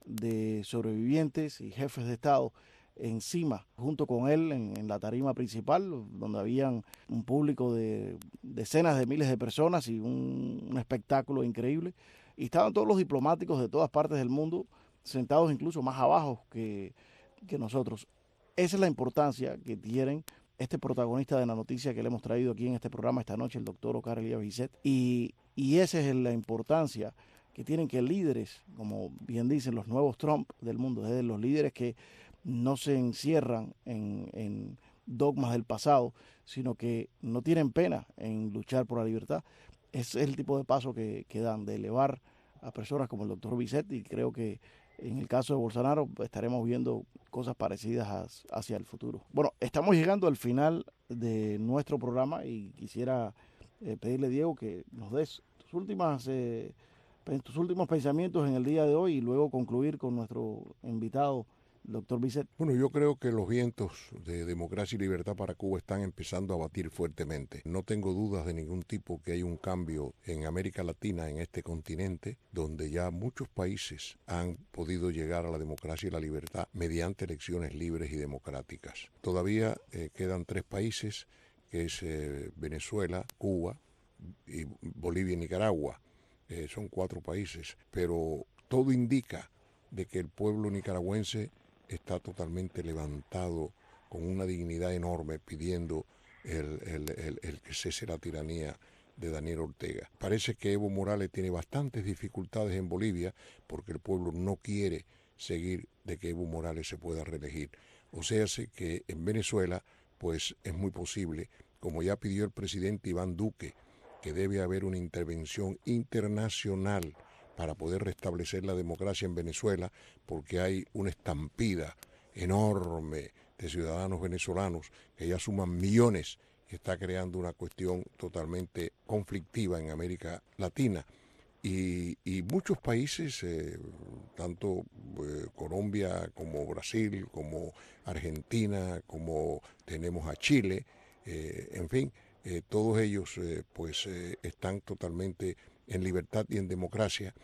de sobrevivientes y jefes de Estado encima, junto con él en, en la tarima principal, donde habían un público de decenas de miles de personas y un, un espectáculo increíble. Y estaban todos los diplomáticos de todas partes del mundo sentados incluso más abajo que, que nosotros. Esa es la importancia que tienen este protagonista de la noticia que le hemos traído aquí en este programa esta noche, el doctor Oscar Elías Bisset. Y, y esa es la importancia que tienen que líderes, como bien dicen los nuevos Trump del mundo, desde los líderes que no se encierran en, en dogmas del pasado, sino que no tienen pena en luchar por la libertad. Ese es el tipo de paso que, que dan, de elevar a personas como el doctor Bisset, y creo que en el caso de Bolsonaro estaremos viendo cosas parecidas a, hacia el futuro. Bueno, estamos llegando al final de nuestro programa y quisiera eh, pedirle, Diego, que nos des tus últimas... Eh, tus últimos pensamientos en el día de hoy y luego concluir con nuestro invitado, el doctor Bisset. Bueno, yo creo que los vientos de democracia y libertad para Cuba están empezando a batir fuertemente. No tengo dudas de ningún tipo que hay un cambio en América Latina, en este continente, donde ya muchos países han podido llegar a la democracia y la libertad mediante elecciones libres y democráticas. Todavía eh, quedan tres países, que es eh, Venezuela, Cuba, y Bolivia y Nicaragua. Eh, son cuatro países, pero todo indica de que el pueblo nicaragüense está totalmente levantado con una dignidad enorme pidiendo el, el, el, el que cese la tiranía de Daniel Ortega. Parece que Evo Morales tiene bastantes dificultades en Bolivia porque el pueblo no quiere seguir de que Evo Morales se pueda reelegir. O sea, que en Venezuela pues es muy posible, como ya pidió el presidente Iván Duque, que debe haber una intervención internacional para poder restablecer la democracia en Venezuela, porque hay una estampida enorme de ciudadanos venezolanos que ya suman millones, que está creando una cuestión totalmente conflictiva en América Latina. Y, y muchos países, eh, tanto eh, Colombia como Brasil, como Argentina, como tenemos a Chile, eh, en fin, Eh, todos ellos eh, pues eh, están totalmente en libertad y en democracia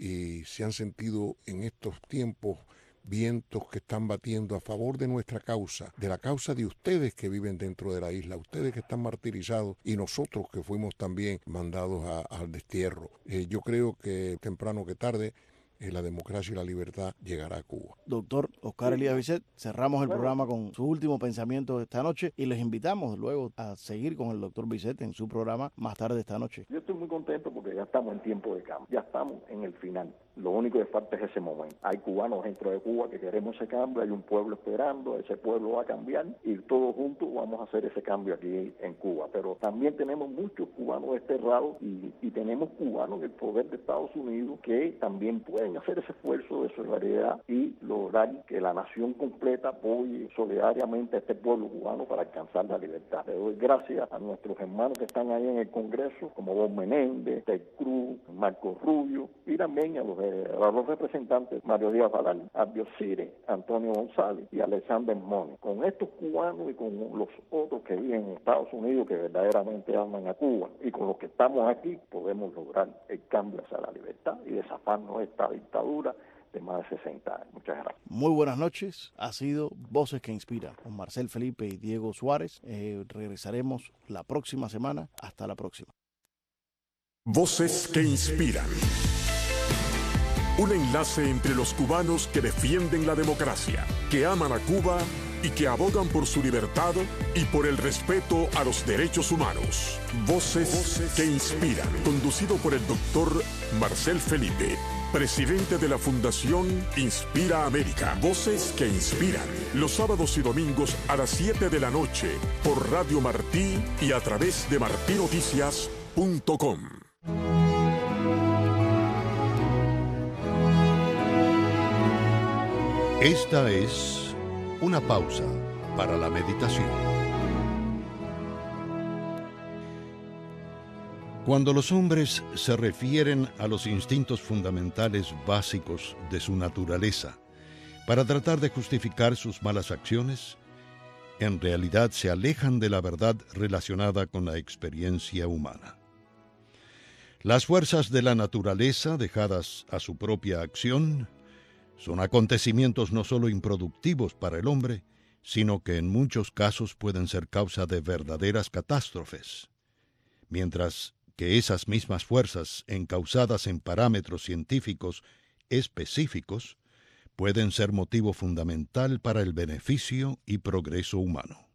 y se han sentido en estos tiempos vientos que están batiendo a favor de nuestra causa, de la causa de ustedes que viven dentro de la isla, ustedes que están martirizados y nosotros que fuimos también mandados a, al destierro. Eh, yo creo que temprano que tarde eh, la democracia y la libertad llegará a Cuba. Doctor Oscar Elías Bisset, cerramos el programa con su último pensamiento de esta noche y les invitamos luego a seguir con el doctor Bisset en su programa más tarde esta noche. Yo estoy muy contento porque ya estamos en tiempo de cambio, ya estamos en el final. Lo único que falta es ese momento. Hay cubanos dentro de Cuba que queremos ese cambio, hay un pueblo esperando, ese pueblo va a cambiar y todos juntos vamos a hacer ese cambio aquí en Cuba. Pero también tenemos muchos cubanos desterrados y, y tenemos cubanos en el poder de Estados Unidos que también pueden hacer ese esfuerzo de solidaridad y lograr que la nación completa apoye solidariamente a este pueblo cubano para alcanzar la libertad. Le doy gracias a nuestros hermanos que están ahí en el Congreso, como Bob Menéndez, Ted Cruz, Marco Rubio, y también a los, eh, a los representantes Mario Díaz Balán, Abdio Cire, Antonio González y Alexander Mone. Con estos cubanos y con los otros que viven en Estados Unidos que verdaderamente aman a Cuba y con los que estamos aquí podemos lograr el cambio hacia la libertad y desafarnos de esta dictadura de más de sesenta años. Muchas gracias. Muy buenas noches. Ha sido Voces que Inspiran con Marcel Felipe y Diego Suárez. Eh, regresaremos la próxima semana. Hasta la próxima. Voces que Inspiran. Un enlace entre los cubanos que defienden la democracia, que aman a Cuba y que abogan por su libertad y por el respeto a los derechos humanos. Voces, Voces que Inspiran. Conducido por el doctor Marcel Felipe, presidente de la Fundación Inspira América. Voces que Inspiran. Los sábados y domingos a las siete de la noche por Radio Martí y a través de martí noticias punto com. Esta es una pausa para la meditación. Cuando los hombres se refieren a los instintos fundamentales básicos de su naturaleza para tratar de justificar sus malas acciones, en realidad se alejan de la verdad relacionada con la experiencia humana. Las fuerzas de la naturaleza, dejadas a su propia acción, son acontecimientos no solo improductivos para el hombre, sino que en muchos casos pueden ser causa de verdaderas catástrofes, mientras que esas mismas fuerzas, encausadas en parámetros científicos específicos, pueden ser motivo fundamental para el beneficio y progreso humano.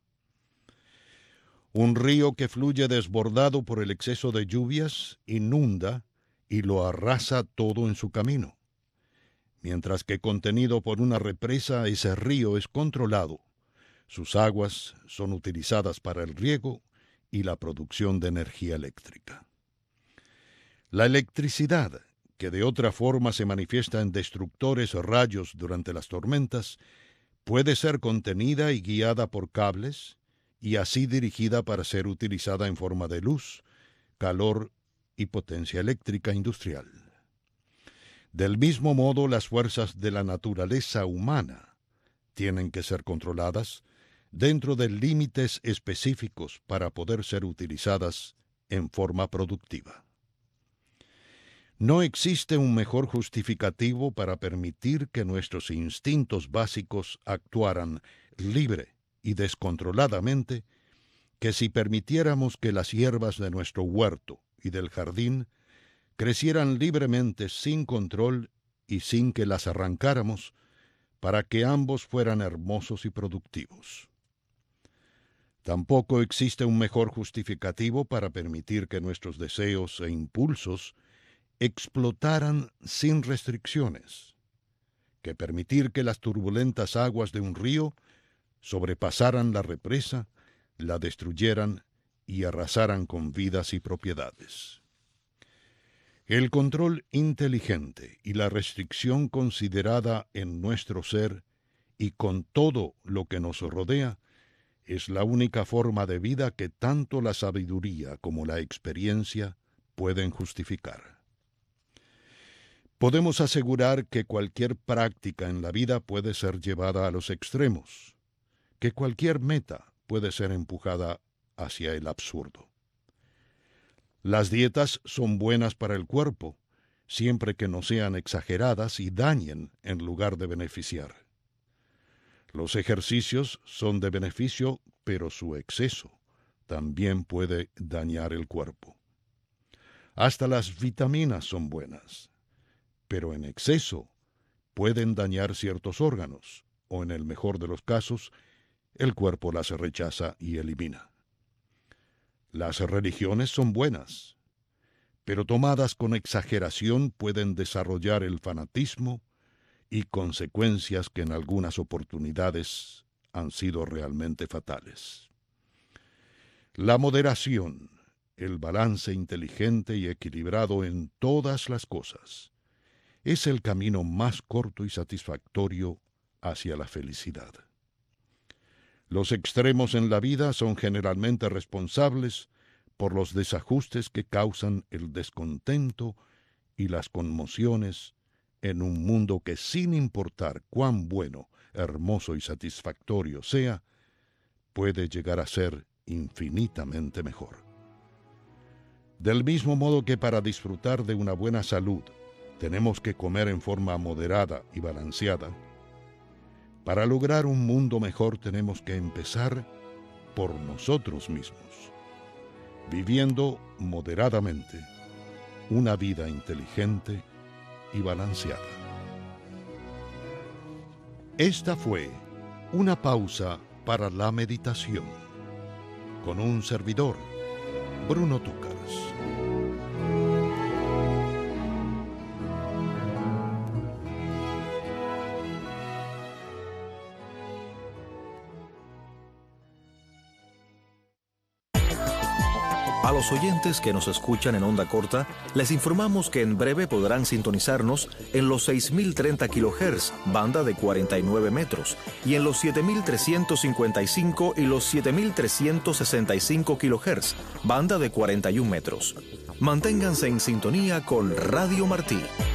Un río que fluye desbordado por el exceso de lluvias inunda y lo arrasa todo en su camino, mientras que contenido por una represa ese río es controlado. Sus aguas son utilizadas para el riego y la producción de energía eléctrica. La electricidad, que de otra forma se manifiesta en destructores rayos durante las tormentas, puede ser contenida y guiada por cables y así dirigida para ser utilizada en forma de luz, calor y potencia eléctrica industrial. Del mismo modo, las fuerzas de la naturaleza humana tienen que ser controladas dentro de límites específicos para poder ser utilizadas en forma productiva. No existe un mejor justificativo para permitir que nuestros instintos básicos actuaran libre y descontroladamente que si permitiéramos que las hierbas de nuestro huerto y del jardín crecieran libremente sin control y sin que las arrancáramos, para que ambos fueran hermosos y productivos. Tampoco existe un mejor justificativo para permitir que nuestros deseos e impulsos explotaran sin restricciones, que permitir que las turbulentas aguas de un río sobrepasaran la represa, la destruyeran y arrasaran con vidas y propiedades. El control inteligente y la restricción considerada en nuestro ser y con todo lo que nos rodea es la única forma de vida que tanto la sabiduría como la experiencia pueden justificar. Podemos asegurar que cualquier práctica en la vida puede ser llevada a los extremos, que cualquier meta puede ser empujada hacia el absurdo. Las dietas son buenas para el cuerpo, siempre que no sean exageradas y dañen en lugar de beneficiar. Los ejercicios son de beneficio, pero su exceso también puede dañar el cuerpo. Hasta las vitaminas son buenas, pero en exceso pueden dañar ciertos órganos, o en el mejor de los casos, el cuerpo las rechaza y elimina. Las religiones son buenas, pero tomadas con exageración pueden desarrollar el fanatismo y consecuencias que en algunas oportunidades han sido realmente fatales. La moderación, el balance inteligente y equilibrado en todas las cosas, es el camino más corto y satisfactorio hacia la felicidad. Los extremos en la vida son generalmente responsables por los desajustes que causan el descontento y las conmociones en un mundo que, sin importar cuán bueno, hermoso y satisfactorio sea, puede llegar a ser infinitamente mejor. Del mismo modo que para disfrutar de una buena salud tenemos que comer en forma moderada y balanceada, para lograr un mundo mejor tenemos que empezar por nosotros mismos, viviendo moderadamente una vida inteligente y balanceada. Esta fue una pausa para la meditación con un servidor, Bruno Túcar. A los oyentes que nos escuchan en onda corta, les informamos que en breve podrán sintonizarnos en los seis mil treinta kilohertz, banda de cuarenta y nueve metros, y en los siete mil trescientos cincuenta y cinco y los siete mil trescientos sesenta y cinco kilohertz, banda de cuarenta y un metros. Manténganse en sintonía con Radio Martí.